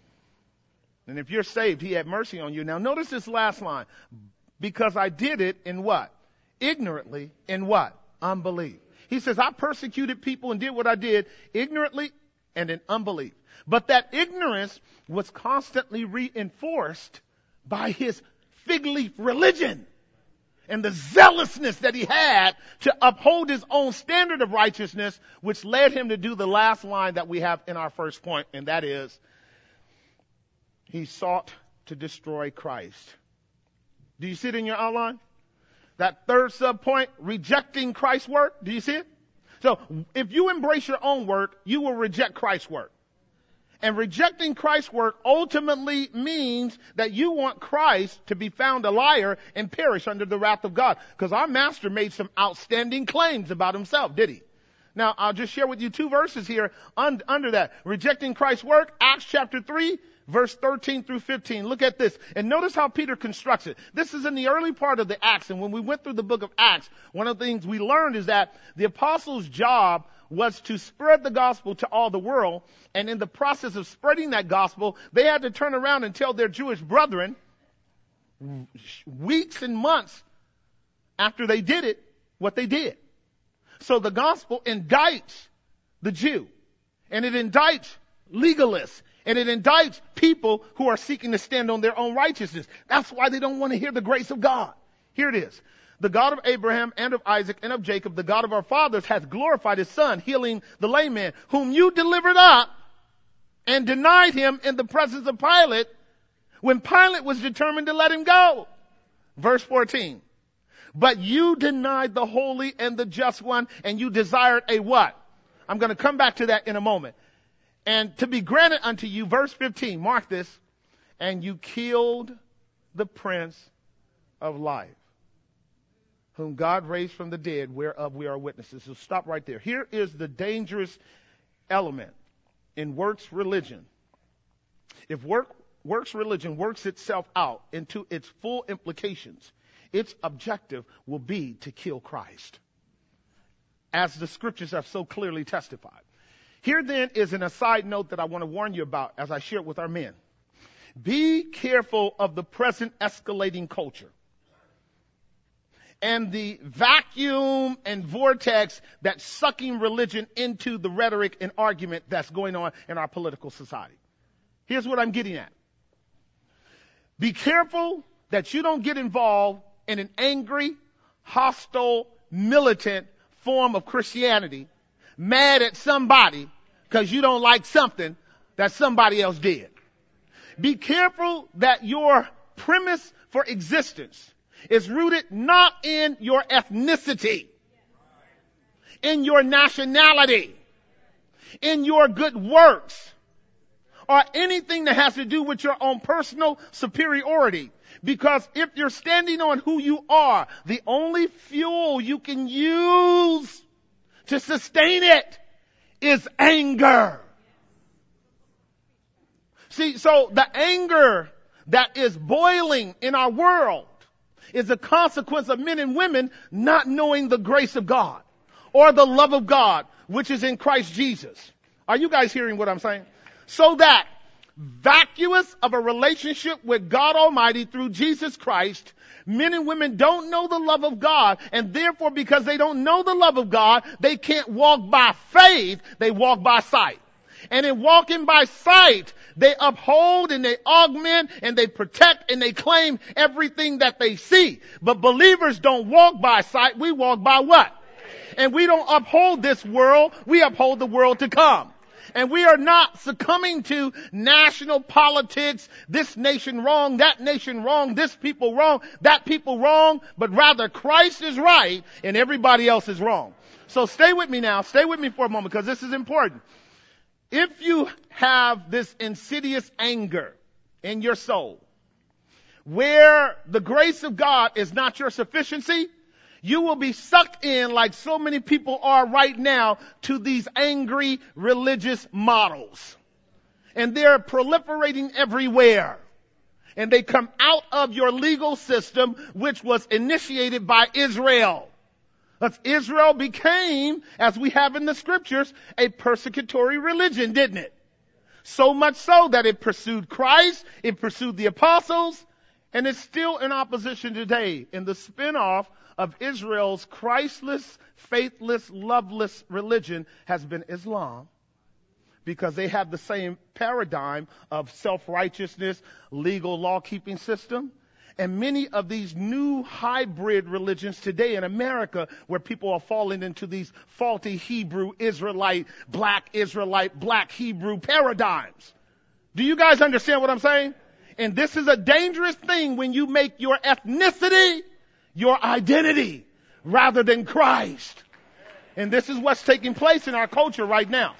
And if you're saved, he had mercy on you. Now notice this last line. Because I did it in what? Ignorantly. In what? Unbelief. He says, I persecuted people and did what I did ignorantly and in unbelief. But that ignorance was constantly reinforced by his fig leaf religion and the zealousness that he had to uphold his own standard of righteousness, which led him to do the last line that we have in our first point, and that is, he sought to destroy Christ. Do you see it in your outline? That third sub-point, rejecting Christ's work. Do you see it? So, if you embrace your own work, you will reject Christ's work. And rejecting Christ's work ultimately means that you want Christ to be found a liar and perish under the wrath of God. Because our master made some outstanding claims about himself, did he? Now, I'll just share with you two verses here under that. Rejecting Christ's work, Acts chapter 3, verse 13 through 15. Look at this. And notice how Peter constructs it. This is in the early part of the Acts. And when we went through the book of Acts, one of the things we learned is that the apostles' job was to spread the gospel to all the world. And in the process of spreading that gospel, they had to turn around and tell their Jewish brethren, weeks and months after they did it, what they did. So the gospel indicts the Jew. And it indicts legalists. And it indicts people who are seeking to stand on their own righteousness. That's why they don't want to hear the grace of God. Here it is. The God of Abraham and of Isaac and of Jacob, the God of our fathers, hath glorified his son, healing the lame man, whom you delivered up and denied him in the presence of Pilate, when Pilate was determined to let him go. Verse 14. But you denied the holy and the just one, and you desired a what? I'm going to come back to that in a moment. And to be granted unto you, verse 15, mark this, and you killed the Prince of Life, whom God raised from the dead, whereof we are witnesses. So stop right there. Here is the dangerous element in works religion. If works religion works itself out into its full implications, its objective will be to kill Christ, as the scriptures have so clearly testified. Here then is an aside note that I want to warn you about as I share it with our men. Be careful of the present escalating culture. and the vacuum and vortex that's sucking religion into the rhetoric and argument that's going on in our political society. Here's what I'm getting at. Be careful that you don't get involved in an angry, hostile, militant form of Christianity, mad at somebody because you don't like something that somebody else did. Be careful that your premise for existence is rooted not in your ethnicity, in your nationality, in your good works, or anything that has to do with your own personal superiority. Because if you're standing on who you are, the only fuel you can use to sustain it is anger. See, so the anger that is boiling in our world is a consequence of men and women not knowing the grace of God or the love of God, which is in Christ Jesus. Are you guys hearing what I'm saying? So that vacuous of a relationship with God Almighty through Jesus Christ, men and women don't know the love of God, and therefore because they don't know the love of God, they can't walk by faith, they walk by sight. And in walking by sight, they uphold and they augment and they protect and they claim everything that they see. But believers don't walk by sight, we walk by what? And we don't uphold this world, we uphold the world to come. And we are not succumbing to national politics, this nation wrong, that nation wrong, this people wrong, that people wrong, but rather Christ is right and everybody else is wrong. So stay with me now, stay with me for a moment because this is important. If you have this insidious anger in your soul, where the grace of God is not your sufficiency, you will be sucked in like so many people are right now to these angry religious models. And they're proliferating everywhere. And they come out of your legal system, which was initiated by Israel. But Israel became, as we have in the scriptures, a persecutory religion, didn't it? So much so that it pursued Christ, it pursued the apostles, and it's still in opposition today in the spinoff of Israel's Christless, faithless, loveless religion has been Islam, because they have the same paradigm of self-righteousness, legal law-keeping system. And many of these new hybrid religions today in America, where people are falling into these faulty Hebrew Israelite, black Hebrew paradigms. Do you guys understand what I'm saying? And this is a dangerous thing when you make your ethnicity your identity rather than Christ. And this is what's taking place in our culture right now.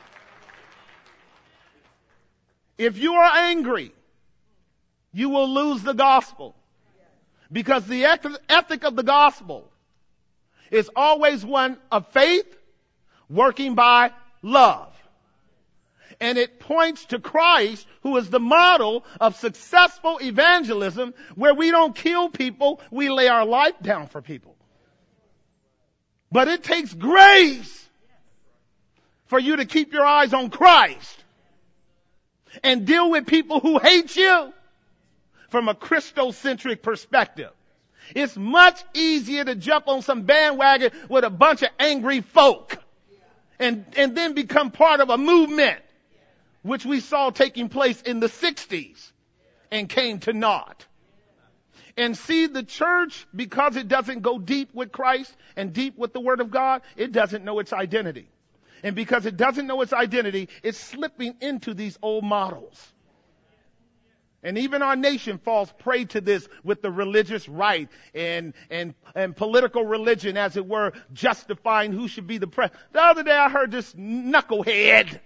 If you are angry, you will lose the gospel. Because the ethic of the gospel is always one of faith working by love. And it points to Christ, who is the model of successful evangelism, where we don't kill people, we lay our life down for people. But it takes grace for you to keep your eyes on Christ and deal with people who hate you from a Christocentric perspective. It's much easier to jump on some bandwagon with a bunch of angry folk and then become part of a movement, which we saw taking place in the 60s and came to naught. And see, the church, because it doesn't go deep with Christ and deep with the Word of God, it doesn't know its identity. And because it doesn't know its identity, it's slipping into these old models. And even our nation falls prey to this with the religious right and political religion, as it were, justifying who should be the president. The other day I heard this knucklehead.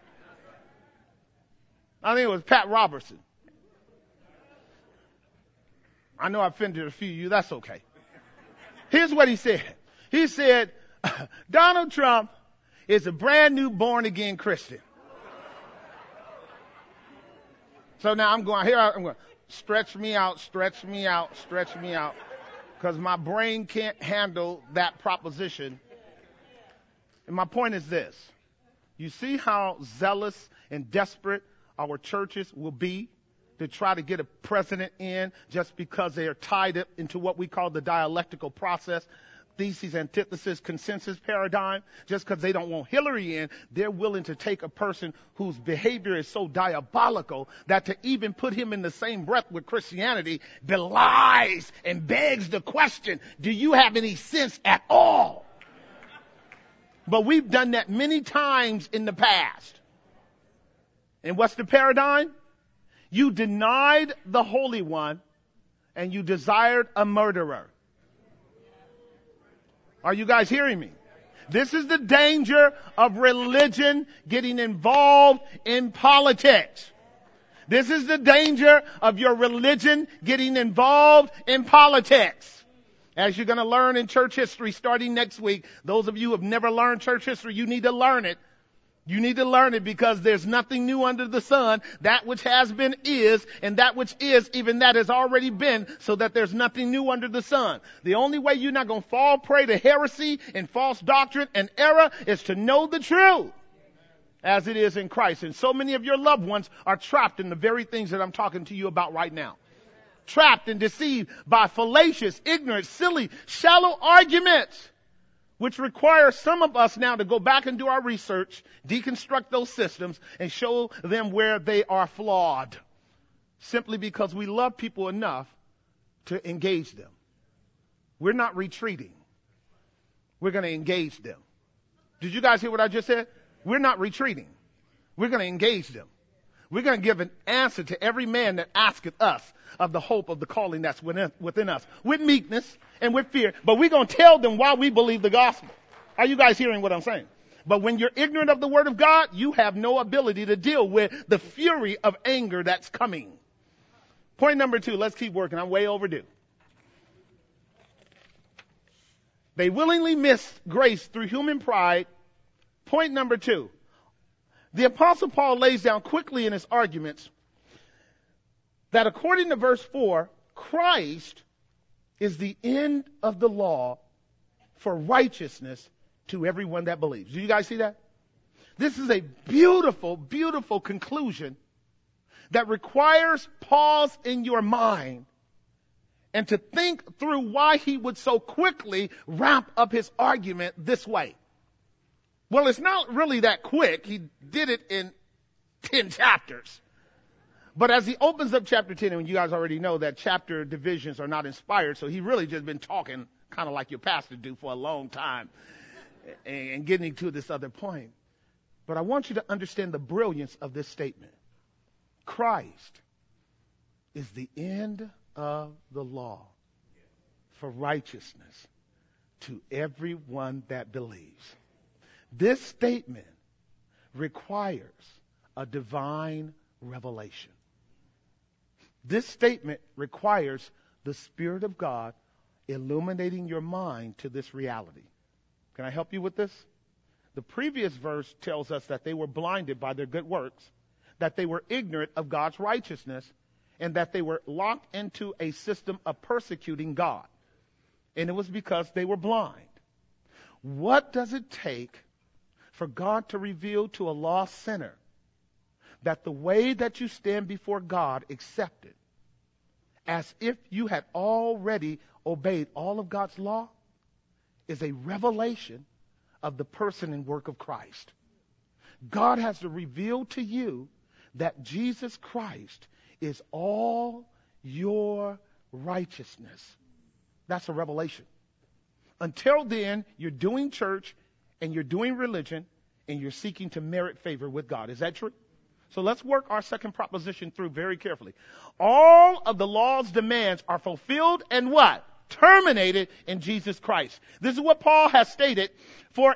I think it was Pat Robertson. I know I offended a few of you. That's okay. Here's what he said. He said, Donald Trump is a brand new born again Christian. So now I'm going, stretch me out, because my brain can't handle that proposition. And my point is this. You see how zealous and desperate our churches will be to try to get a president in just because they are tied up into what we call the dialectical process, thesis, antithesis, consensus paradigm. Just because they don't want Hillary in, they're willing to take a person whose behavior is so diabolical that to even put him in the same breath with Christianity belies and begs the question, do you have any sense at all? But we've done that many times in the past. And what's the paradigm? You denied the Holy One and you desired a murderer. Are you guys hearing me? This is the danger of religion getting involved in politics. This is the danger of your religion getting involved in politics. As you're going to learn in church history starting next week, those of you who have never learned church history, you need to learn it. You need to learn it because there's nothing new under the sun. That which has been is, and that which is, even that has already been, so that there's nothing new under the sun. The only way you're not going to fall prey to heresy and false doctrine and error is to know the truth as it is in Christ. And so many of your loved ones are trapped in the very things that I'm talking to you about right now. Trapped and deceived by fallacious, ignorant, silly, shallow arguments, which require some of us now to go back and do our research, deconstruct those systems, and show them where they are flawed. Simply because we love people enough to engage them. We're not retreating. We're going to engage them. Did you guys hear what I just said? We're not retreating. We're going to engage them. We're going to give an answer to every man that asketh us of the hope of the calling that's within us, with meekness and with fear. But we're going to tell them why we believe the gospel. Are you guys hearing what I'm saying? But when you're ignorant of the word of God, you have no ability to deal with the fury of anger that's coming. Point number 2, let's keep working. I'm way overdue. They willingly miss grace through human pride. Point number 2. The Apostle Paul lays down quickly in his arguments that according to verse 4, Christ is the end of the law for righteousness to everyone that believes. Do you guys see that? This is a beautiful, beautiful conclusion that requires pause in your mind and to think through why he would so quickly wrap up his argument this way. Well, it's not really that quick. He did it in 10 chapters. But as he opens up chapter 10, and you guys already know that chapter divisions are not inspired, so he really just been talking kind of like your pastor do for a long time and getting to this other point. But I want you to understand the brilliance of this statement. Christ is the end of the law for righteousness to everyone that believes. This statement requires a divine revelation. This statement requires the Spirit of God illuminating your mind to this reality. Can I help you with this? The previous verse tells us that they were blinded by their good works, that they were ignorant of God's righteousness, and that they were locked into a system of persecuting God. And it was because they were blind. What does it take for God to reveal to a lost sinner that the way that you stand before God accepted, as if you had already obeyed all of God's law, is a revelation of the person and work of Christ. God has to reveal to you that Jesus Christ is all your righteousness. That's a revelation. Until then, you're doing church and you're doing religion and you're seeking to merit favor with God. Is that true? So let's work our second proposition through very carefully. All of the law's demands are fulfilled and what? Terminated in Jesus Christ. This is what Paul has stated. For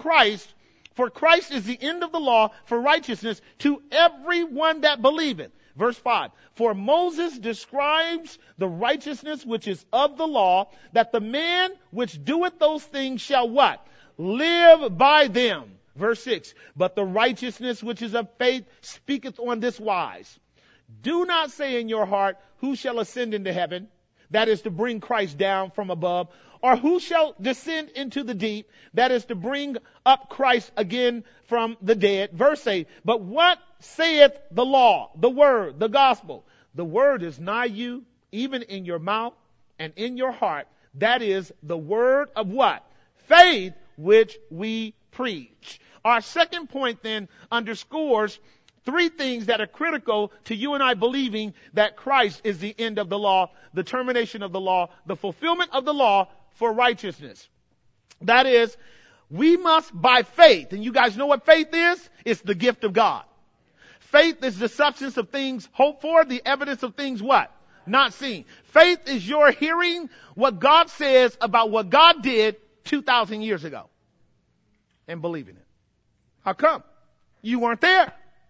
Christ is the end of the law for righteousness to everyone that believeth. Verse 5. For Moses describes the righteousness which is of the law, that the man which doeth those things shall what? Live by them. Verse 6. But the righteousness which is of faith speaketh on this wise. Do not say in your heart, who shall ascend into heaven? That is to bring Christ down from above. Or who shall descend into the deep? That is to bring up Christ again from the dead. Verse 8. But what saith the law, the word, the gospel? The word is nigh you, even in your mouth and in your heart. That is the word of what? Faith, which we preach. Our second point then underscores three things that are critical to you and I believing that Christ is the end of the law, the termination of the law, the fulfillment of the law for righteousness. That is, we must by faith, and you guys know what faith is? It's the gift of God. Faith is the substance of things hoped for, the evidence of things what? Not seen. Faith is your hearing what God says about what God did 2,000 years ago and believing it. How come? You weren't there.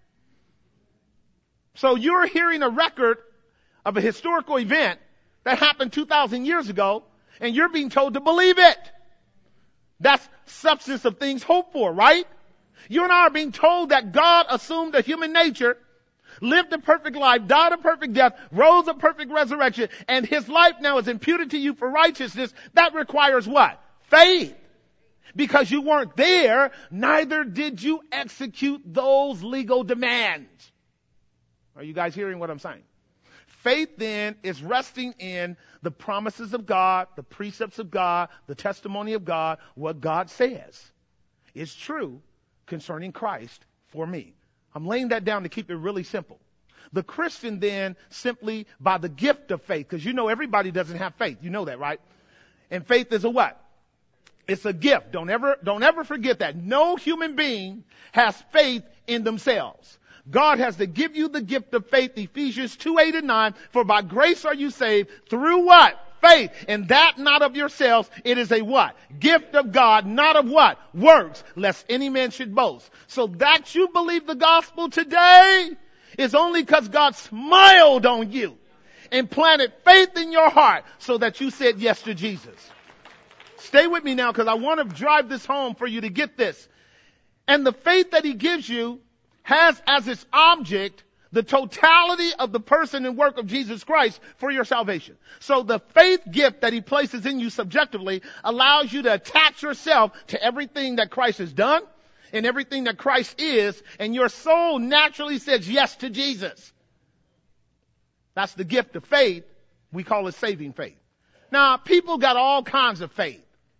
So you're hearing a record of a historical event that happened 2,000 years ago, and you're being told to believe it. That's substance of things hoped for, right? You and I are being told that God assumed a human nature, lived a perfect life, died a perfect death, rose a perfect resurrection, and his life now is imputed to you for righteousness. That requires what? Faith. Because you weren't there, neither did you execute those legal demands. Are you guys hearing what I'm saying? Faith then is resting in the promises of God, the precepts of God, the testimony of God, what God says is true concerning Christ for me. I'm laying that down to keep it really simple. The Christian then simply by the gift of faith, because you know everybody doesn't have faith. You know that, right? And faith is a what? It's a gift. Don't ever forget that. No human being has faith in themselves. God has to give you the gift of faith, Ephesians 2:8-9, for by grace are you saved through what? Faith. And that not of yourselves. It is a what? Gift of God, not of what? Works, lest any man should boast. So that you believe the gospel today is only because God smiled on you and planted faith in your heart so that you said yes to Jesus. Stay with me now because I want to drive this home for you to get this. And the faith that he gives you has as its object the totality of the person and work of Jesus Christ for your salvation. So the faith gift that he places in you subjectively allows you to attach yourself to everything that Christ has done and everything that Christ is, and your soul naturally says yes to Jesus. That's the gift of faith. We call it saving faith. Now, people got all kinds of faith.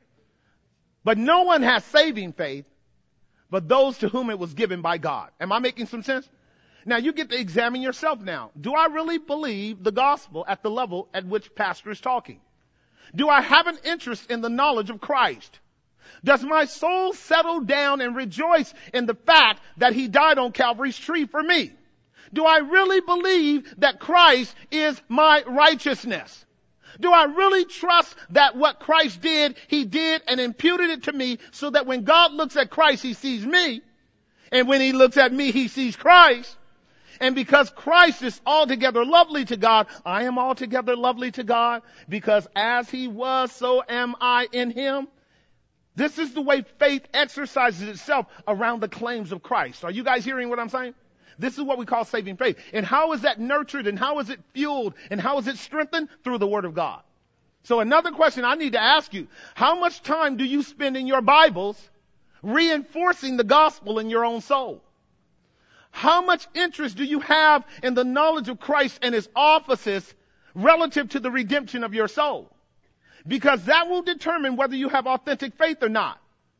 But no one has saving faith but those to whom it was given by God. Am I making some sense? Now you get to examine yourself now. Do I really believe the gospel at the level at which pastor is talking? Do I have an interest in the knowledge of Christ? Does my soul settle down and rejoice in the fact that he died on Calvary's tree for me? Do I really believe that Christ is my righteousness? Do I really trust that what Christ did, he did and imputed it to me so that when God looks at Christ, he sees me. And when he looks at me, he sees Christ. And because Christ is altogether lovely to God, I am altogether lovely to God. Because as he was, so am I in him. This is the way faith exercises itself around the claims of Christ. Are you guys hearing what I'm saying? This is what we call saving faith. And how is that nurtured and how is it fueled and how is it strengthened? Through the Word of God. So another question I need to ask you, how much time do you spend in your Bibles reinforcing the gospel in your own soul? How much interest do you have in the knowledge of Christ and his offices relative to the redemption of your soul? Because that will determine whether you have authentic faith or not.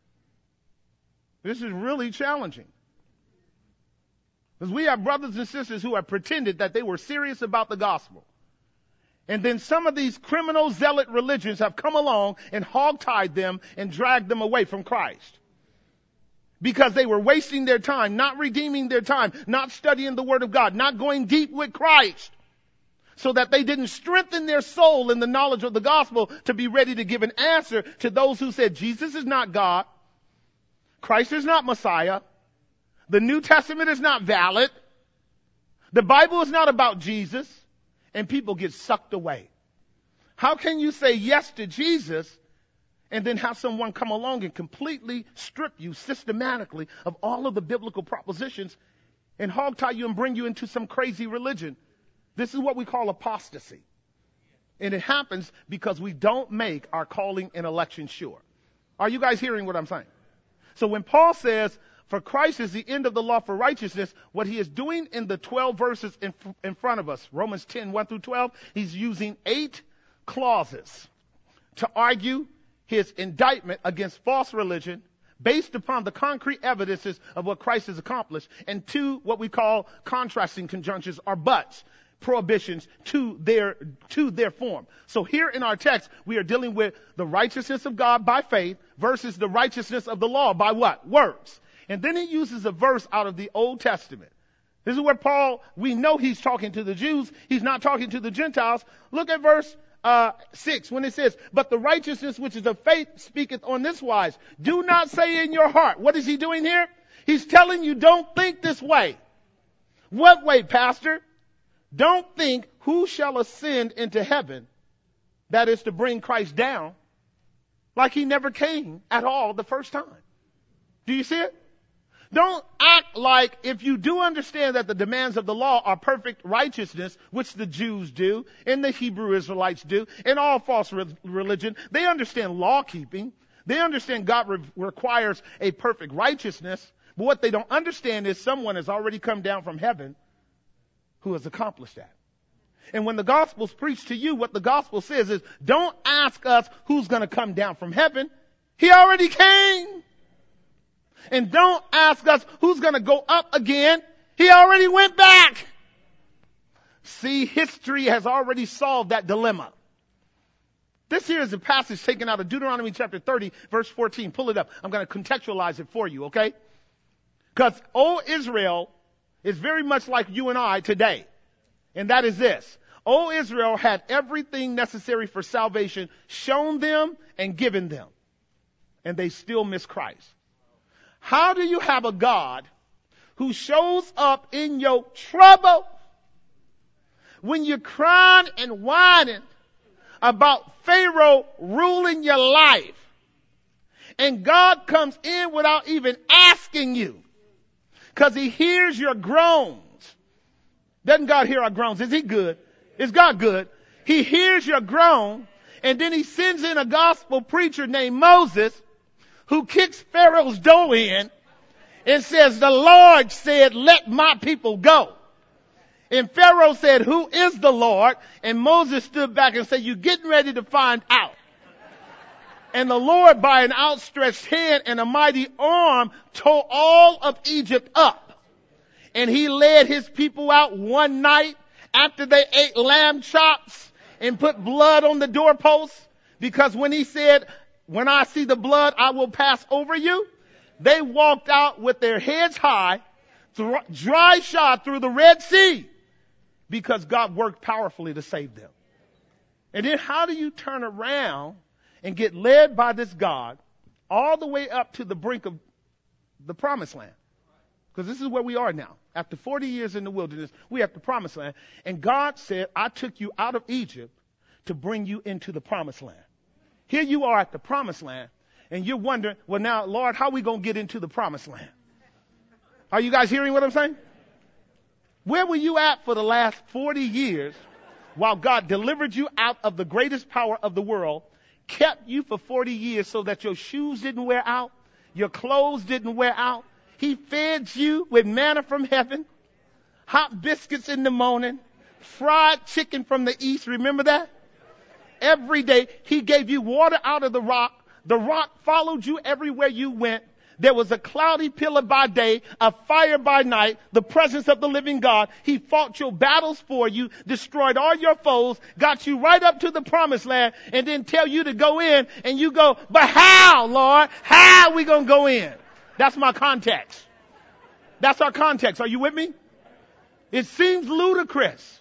This is really challenging. Because we have brothers and sisters who have pretended that they were serious about the gospel. And then some of these criminal zealot religions have come along and hogtied them and dragged them away from Christ. Because they were wasting their time, not redeeming their time, not studying the Word of God, not going deep with Christ. So that they didn't strengthen their soul in the knowledge of the gospel to be ready to give an answer to those who said Jesus is not God. Christ is not Messiah. The New Testament is not valid. The Bible is not about Jesus. And people get sucked away. How can you say yes to Jesus and then have someone come along and completely strip you systematically of all of the biblical propositions and hogtie you and bring you into some crazy religion? This is what we call apostasy. And it happens because we don't make our calling and election sure. Are you guys hearing what I'm saying? So when Paul says, For Christ is the end of the law for righteousness. What he is doing in the 12 verses in front of us, Romans 10, 1 through 12, he's using 8 clauses to argue his indictment against false religion based upon the concrete evidences of what Christ has accomplished, and 2, what we call contrasting conjunctions or buts, prohibitions to their form. So here in our text, we are dealing with the righteousness of God by faith versus the righteousness of the law by what? Works. And then he uses a verse out of the Old Testament. This is where Paul, we know he's talking to the Jews. He's not talking to the Gentiles. Look at verse 6 when it says, but the righteousness which is of faith speaketh on this wise. Do not say in your heart. What is he doing here? He's telling you don't think this way. What way, Pastor? Don't think who shall ascend into heaven, that is to bring Christ down, like he never came at all the first time. Do you see it? Don't act like, if you do understand that the demands of the law are perfect righteousness, which the Jews do, and the Hebrew Israelites do, and all false religion, they understand law keeping. They understand God requires a perfect righteousness. But what they don't understand is someone has already come down from heaven who has accomplished that. And when the gospel's preached to you, what the gospel says is, don't ask us who's going to come down from heaven. He already came. And don't ask us who's going to go up again. He already went back. See, history has already solved that dilemma. This here is a passage taken out of Deuteronomy chapter 30, verse 14. Pull it up. I'm going to contextualize it for you, okay? Because, Israel is very much like you and I today. And that is this. Israel had everything necessary for salvation shown them and given them. And they still miss Christ. How do you have a God who shows up in your trouble when you're crying and whining about Pharaoh ruling your life, and God comes in without even asking you because he hears your groans? Doesn't God hear our groans? Is he good? Is God good? He hears your groan, and then he sends in a gospel preacher named Moses who kicks Pharaoh's door in and says, the Lord said, let my people go. And Pharaoh said, who is the Lord? And Moses stood back and said, you're getting ready to find out. And the Lord, by an outstretched hand and a mighty arm, tore all of Egypt up. And he led his people out one night after they ate lamb chops and put blood on the doorposts. Because when he said, when I see the blood, I will pass over you, they walked out with their heads high, dry shod through the Red Sea, because God worked powerfully to save them. And then how do you turn around and get led by this God all the way up to the brink of the promised land? Because this is where we are now. After 40 years in the wilderness, we have the promised land. And God said, I took you out of Egypt to bring you into the promised land. Here you are at the promised land, and you're wondering, well, now, Lord, how are we going to get into the promised land? Are you guys hearing what I'm saying? Where were you at for the last 40 years while God delivered you out of the greatest power of the world, kept you for 40 years so that your shoes didn't wear out, your clothes didn't wear out? He fed you with manna from heaven, hot biscuits in the morning, fried chicken from the east. Remember that? Every day, he gave you water out of the rock. The rock followed you everywhere you went. There was a cloudy pillar by day, a fire by night, the presence of the living God. He fought your battles for you, destroyed all your foes, got you right up to the promised land, and then tell you to go in, and you go, but how, Lord? How are we going to go in? That's my context. That's our context. Are you with me? It seems ludicrous.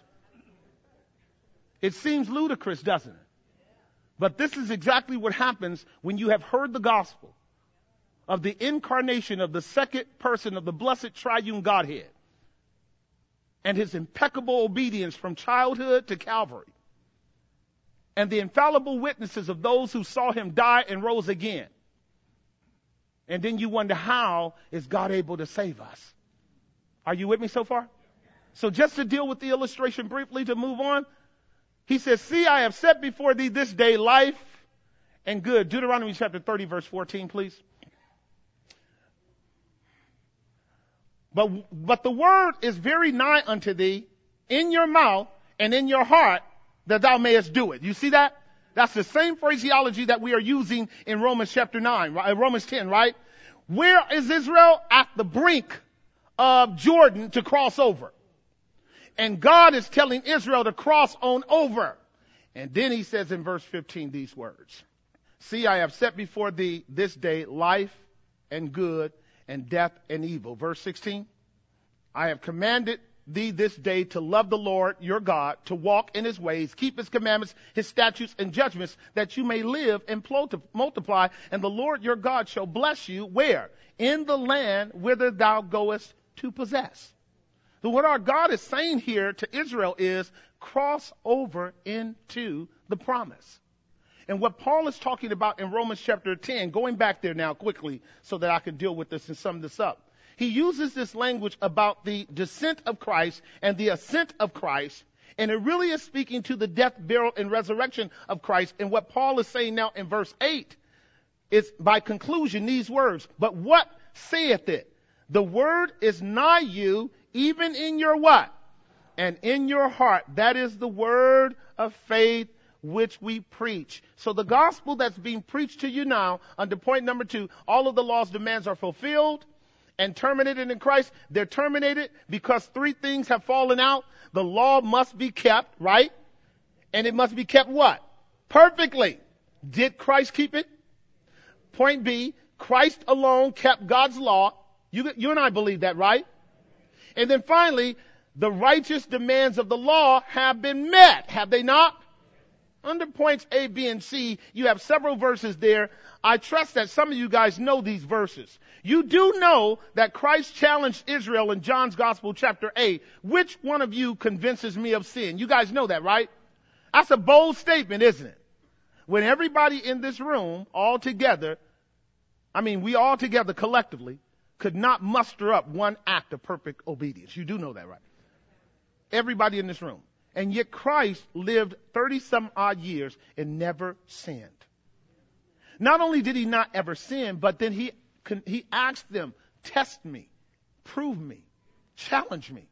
It seems ludicrous, doesn't it? But this is exactly what happens when you have heard the gospel of the incarnation of the second person of the blessed triune Godhead and his impeccable obedience from childhood to Calvary, and the infallible witnesses of those who saw him die and rose again. And then you wonder, how is God able to save us? Are you with me so far? So just to deal with the illustration briefly to move on, he says, see, I have set before thee this day life and good. Deuteronomy chapter 30, verse 14, please. But the word is very nigh unto thee, in your mouth and in your heart, that thou mayest do it. You see that? That's the same phraseology that we are using in Romans chapter 9, right? Romans 10, right? Where is Israel? At the brink of Jordan to cross over. And God is telling Israel to cross on over. And then he says in verse 15 these words. See, I have set before thee this day life and good and death and evil. Verse 16. I have commanded thee this day to love the Lord your God, to walk in his ways, keep his commandments, his statutes and judgments, that you may live and multiply. And the Lord your God shall bless you where? In the land whither thou goest to possess. So what our God is saying here to Israel is cross over into the promise. And what Paul is talking about in Romans chapter 10, going back there now quickly so that I can deal with this and sum this up. He uses this language about the descent of Christ and the ascent of Christ. And it really is speaking to the death, burial, and resurrection of Christ. And what Paul is saying now in verse 8 is by conclusion these words. But what saith it? The word is nigh you, even in your what? And in your heart. That is the word of faith which we preach. So the gospel that's being preached to you now, under point number 2, all of the law's demands are fulfilled and terminated in Christ. They're terminated because 3 things have fallen out. The law must be kept, right? And it must be kept what? Perfectly. Did Christ keep it? Point B, Christ alone kept God's law. You and I believe that, right? And then finally, the righteous demands of the law have been met. Have they not? Under points A, B, and C, you have several verses there. I trust that some of you guys know these verses. You do know that Christ challenged Israel in John's Gospel, chapter 8. Which one of you convinces me of sin? You guys know that, right? That's a bold statement, isn't it? When everybody in this room, all together, we all together collectively, could not muster up one act of perfect obedience. You do know that, right? Everybody in this room. And yet Christ lived 30-some odd years and never sinned. Not only did he not ever sin, but then he asked them, test me, prove me, challenge me.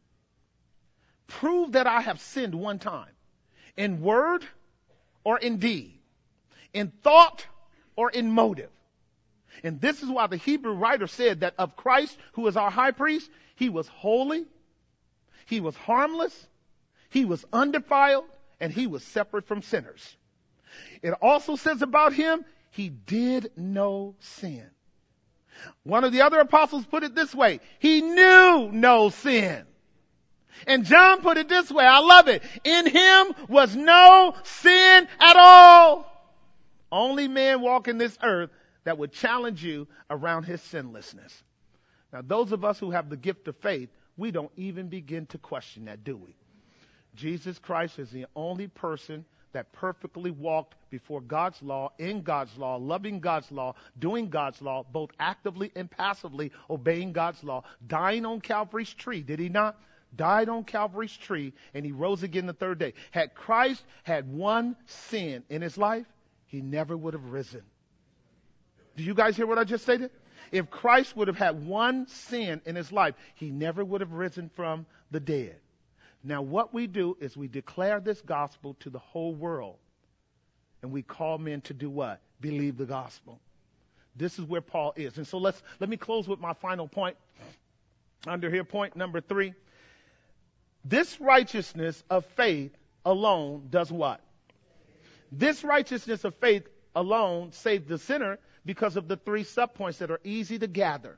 Prove that I have sinned one time. In word or in deed. In thought or in motive. And this is why the Hebrew writer said that of Christ, who is our high priest, he was holy, he was harmless, he was undefiled, and he was separate from sinners. It also says about him, he did no sin. One of the other apostles put it this way, he knew no sin. And John put it this way, I love it. In him was no sin at all. Only man walking this earth that would challenge you around his sinlessness. Now, those of us who have the gift of faith, we don't even begin to question that, do we? Jesus Christ is the only person that perfectly walked before God's law, in God's law, loving God's law, doing God's law, both actively and passively obeying God's law, dying on Calvary's tree. Did he not? Died on Calvary's tree, and he rose again the 3rd day. Had Christ had one sin in his life, he never would have risen. Do you guys hear what I just stated? If Christ would have had one sin in his life, he never would have risen from the dead. Now what we do is we declare this gospel to the whole world. And we call men to do what? Believe the gospel. This is where Paul is. And so let me close with my final point. Under here, point number 3. This righteousness of faith alone does what? This righteousness of faith alone saves the sinner because of the 3 subpoints that are easy to gather.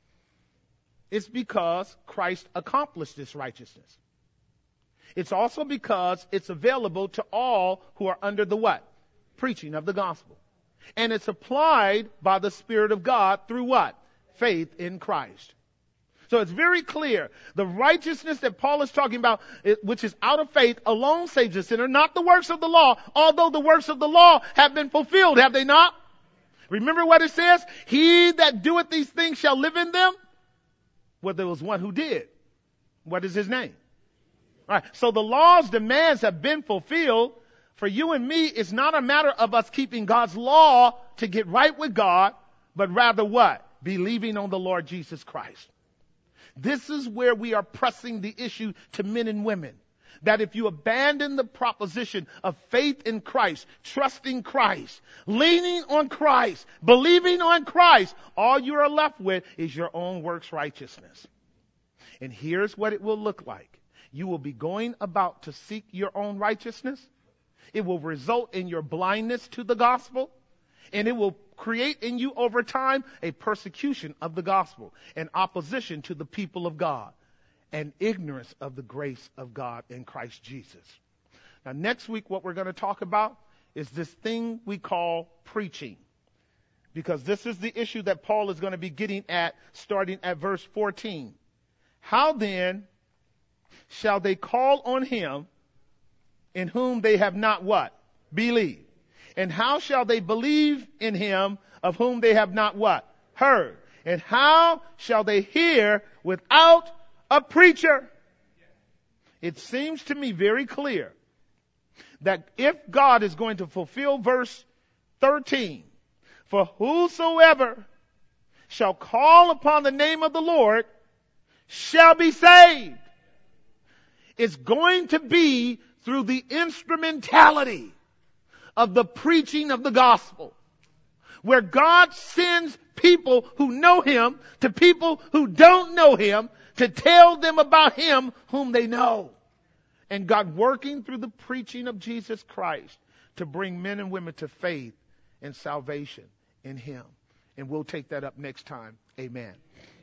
It's because Christ accomplished this righteousness. It's also because it's available to all who are under the what? Preaching of the gospel. And it's applied by the Spirit of God through what? Faith in Christ. So it's very clear. The righteousness that Paul is talking about, which is out of faith, alone saves the sinner, not the works of the law, although the works of the law have been fulfilled, have they not? Remember what it says? He that doeth these things shall live in them. Well, there was one who did. What is his name? All right. So the law's demands have been fulfilled. For you and me, it's not a matter of us keeping God's law to get right with God, but rather what? Believing on the Lord Jesus Christ. This is where we are pressing the issue to men and women. That if you abandon the proposition of faith in Christ, trusting Christ, leaning on Christ, believing on Christ, all you are left with is your own works righteousness. And here's what it will look like. You will be going about to seek your own righteousness. It will result in your blindness to the gospel. And it will create in you over time a persecution of the gospel, an opposition to the people of God, and ignorance of the grace of God in Christ Jesus. Now, next week, what we're going to talk about is this thing we call preaching. Because this is the issue that Paul is going to be getting at starting at verse 14. How then shall they call on him in whom they have not what? Believed. And how shall they believe in him of whom they have not what? Heard. And how shall they hear without a preacher? It seems to me very clear that if God is going to fulfill verse 13, for whosoever shall call upon the name of the Lord shall be saved, it's going to be through the instrumentality of the preaching of the gospel, where God sends people who know him to people who don't know him to tell them about him whom they know. And God working through the preaching of Jesus Christ to bring men and women to faith and salvation in him. And we'll take that up next time. Amen.